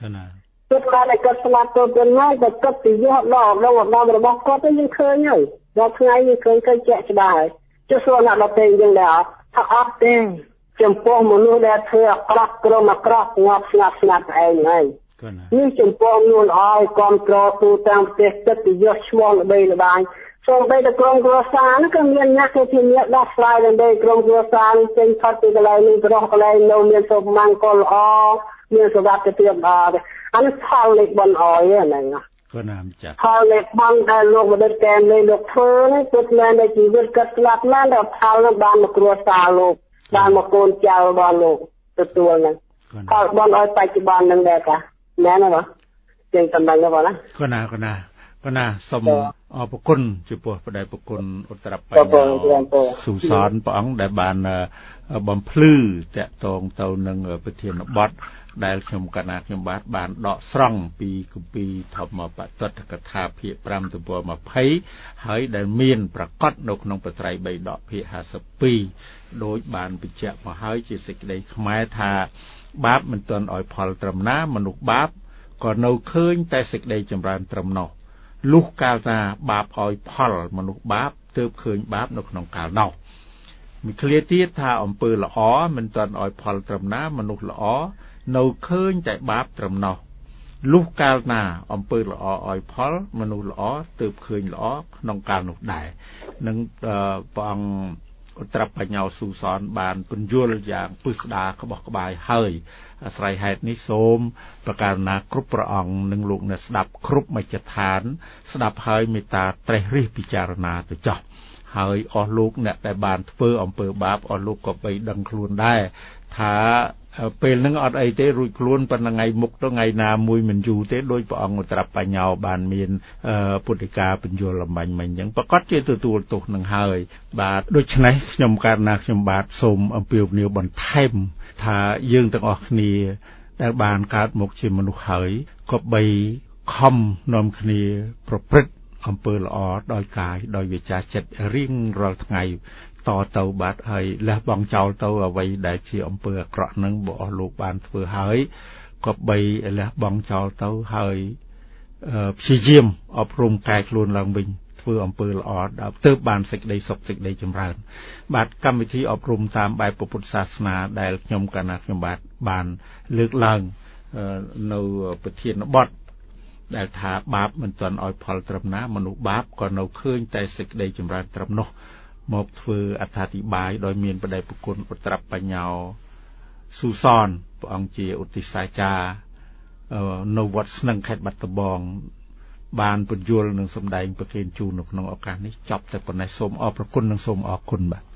ណាទឹកបានតែគាត់ស្លាប់ទៅទៅណាតែគាត់ទៅយកដល់ដល់ដល់របស់គាត់ទៅយើងឃើញហើយដល់ថ្ងៃយើងឃើញឃើញជាក់ច្បាស់ហើយចុះសួរអ្នកដទៃយើងដែរថាអត់ទេចំពោះមនុស្សដែលធ្វើអាក្រក់ក្រុមអាក្រក់ងាប់ស្ងាត់ស្ងាត់ឯងហើយនេះចំពោះនួនឲ្យគ្រប់គ្រងទូទាំងប្រទេសទឹកទៅយកឈ្មោះល្បីល្បាញសូម្បីតែក្រុមគ្រួសារនោះក៏មានអ្នកគេជាអ្នកដោះស្រាយដើម្បីក្រុមគ្រួសារនេះចេញផុតពីកន្លែងនេះប្រោះកន្លែងនោះមានសុខមង្គលល្អមានសុខភាពល្អអានេះផលលេខបនអយហ្នឹងក៏ណាមចាផលលេខបនដែលលោកម្ដិតកែមលេលោកធ្វើនេះពិតមែនតែជីវិតគាត់ស្លាប់ណាស់ដល់ផលនឹងបានមកគ្រួសារលោកបានមកកូនចៅរបស់លោកទទួលហ្នឹងផលបនអយបច្ចុប្បន្នហ្នឹងដែរកាមែនទេបងចេញតំណែងទេបងណាក៏ណាក៏ណាក៏ណាសូមអរគុណចំពោះបដិប្រគុណឧត្តរបញ្ញសុសនព្រះអង្គដែលបានបំភ្លឺតកតងទៅនឹងប្រធានបទដែលខ្ញុំកណាខ្ញុំបាទបានដកស្រង់ពីគម្ពីរធម្មបទដ្ឋកថាភាគប្រាំទំព័រยี่สิบហើយដែលមានប្រកាសនៅក្នុងបត្រៃបីដកភាគห้าสิบสองដោយបានបញ្ជាក់មកហើយជាសេចក្តីខ្មែរថាបាបមិនទាន់ឲ្យផលត្រឹមណាមនុស្សបាបក៏នៅឃើញតែសេចក្តីចម្រើនត្រឹមនោះលុះកាលថាបាបឲ្យផលមនុស្សបាបទើបឃើញបាបនៅក្នុងកាលនោះមានឃ្លាទៀតថាអំពើល្អមិនទាន់ឲ្យផលត្រឹមណាមនុស្សល្អនៅឃើញតែបាបត្រឹមនោះលុះកាលណាអំពើល្អឲ្យផលមនុស្សល្អទើបឃើញល្អក្នុងកាលនោះដែរនឹងព្រះអង្គឧត្តរបញ្ញោសុសនបានពន្យល់យ៉ាងពិស្ដារក្បោះក្បាយហើយអាស្រ័យហេតុនេះសូមប្រកាសណាគ្រប់ព្រះអង្គនិងលោកអ្នកស្ដាប់គ្រប់មជ្ឈដ្ឋានស្ដាប់ហើយមេត្តាត្រេះរិះពិចារណាទៅចោះហើយអស់លោកអ្នកដែលបានធ្វើអំពើបាបអស់លោកក៏បីដឹងខ្លួនដែរថាពេលហ្នឹងអត់អីទេរួចខ្លួនប៉ុន្តែថ្ងៃមុខទៅថ្ងៃណាមួយមិនយូរទេដោយព្រះអង្គឧត្តរបញ្ញោបានមានពុទ្ធិកាបញ្យលអំបញ្ញមិញអញ្ចឹងប្រកាសជាទទួលទោសនឹងហើយបាទដូច្នេះខ្ញុំកើតណាខ្ញុំបាទសូមអំពាវនាវបន្ថែមថាយើងទាំងអស់គ្នាដែលបានកើតមកជាមនុស្សហើយក៏បីខំនាំគ្នាប្រព្រឹត្តអំពើល្អដោយកាយដោយវាចាចិត្តរៀងរាល់ថ្ងៃតទៅបាទហើយលះបង់ចោលទៅអ្វីដែលជាអំពើអាក្រក់នឹងបអស់លោកបានធ្វើហើយក៏បីលះបង់ចោលទៅហើយព្យាយាមអប់រំកែខ្លួនឡើងវិញធ្វើអំពើល្អដល់ទើបបានសេចក្តីសុខសេចក្តីចម្រើនបាទកម្មវិធីអប់រំតាមបែបពុទ្ធសាសនាដែលខ្ញុំកណាខ្ញុំបាទបានលើកឡើងនៅប្រធានបទដែលថាបាបមិនទាន់ឲ្យផលត្រឹមណាមនុស្សបាបក៏នៅឃើញតែសេចក្តីចម្រើនត្រឹមនោះមកធ្វើអត្ថាធិប្បាយដោយមានបដិប្រគុណឧត្តរបញ្ញោសុសនព្រះអង្គជាឧទ្ទិសាចារ្យនៅវត្តស្នឹងខេត្តបាត់ដំបងបានពន្យល់និងសម្ដែងប្រគេនជូននៅក្នុងឱកាសនេះចប់តែប៉ុណ្ណេះសូមអរព្រគុណនិងសូមអរគុណបាទ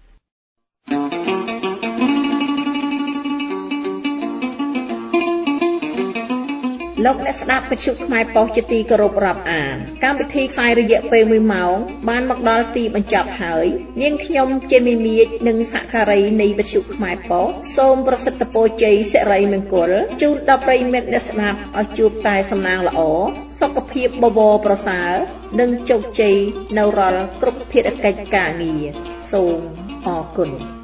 លោកអ្នកស្ដាប់វិទ្យុខ្មែរប៉ុស្តិ៍ជាទីគោរពរាប់អានកម្មវិធីផ្សាយរយៈពេលមួយម៉ោងបានមកដល់ទីបញ្ចប់ហើយនាងខ្ញុំជាមីមៀចនិងសក្ការីនៃវិទ្យុខ្មែរប៉ុស្តិ៍សូមប្រសិទ្ធពរជ័យសិរីមង្គលជូនដល់ប្រិយមិត្តអ្នកស្ដាប់ឲ្យជួបតែសំណាងល្អសុខភាពបវរប្រសើរនិងជោគជ័យនៅរាល់គ្រប់ភារកិច្ចការងារសូមអរគុណ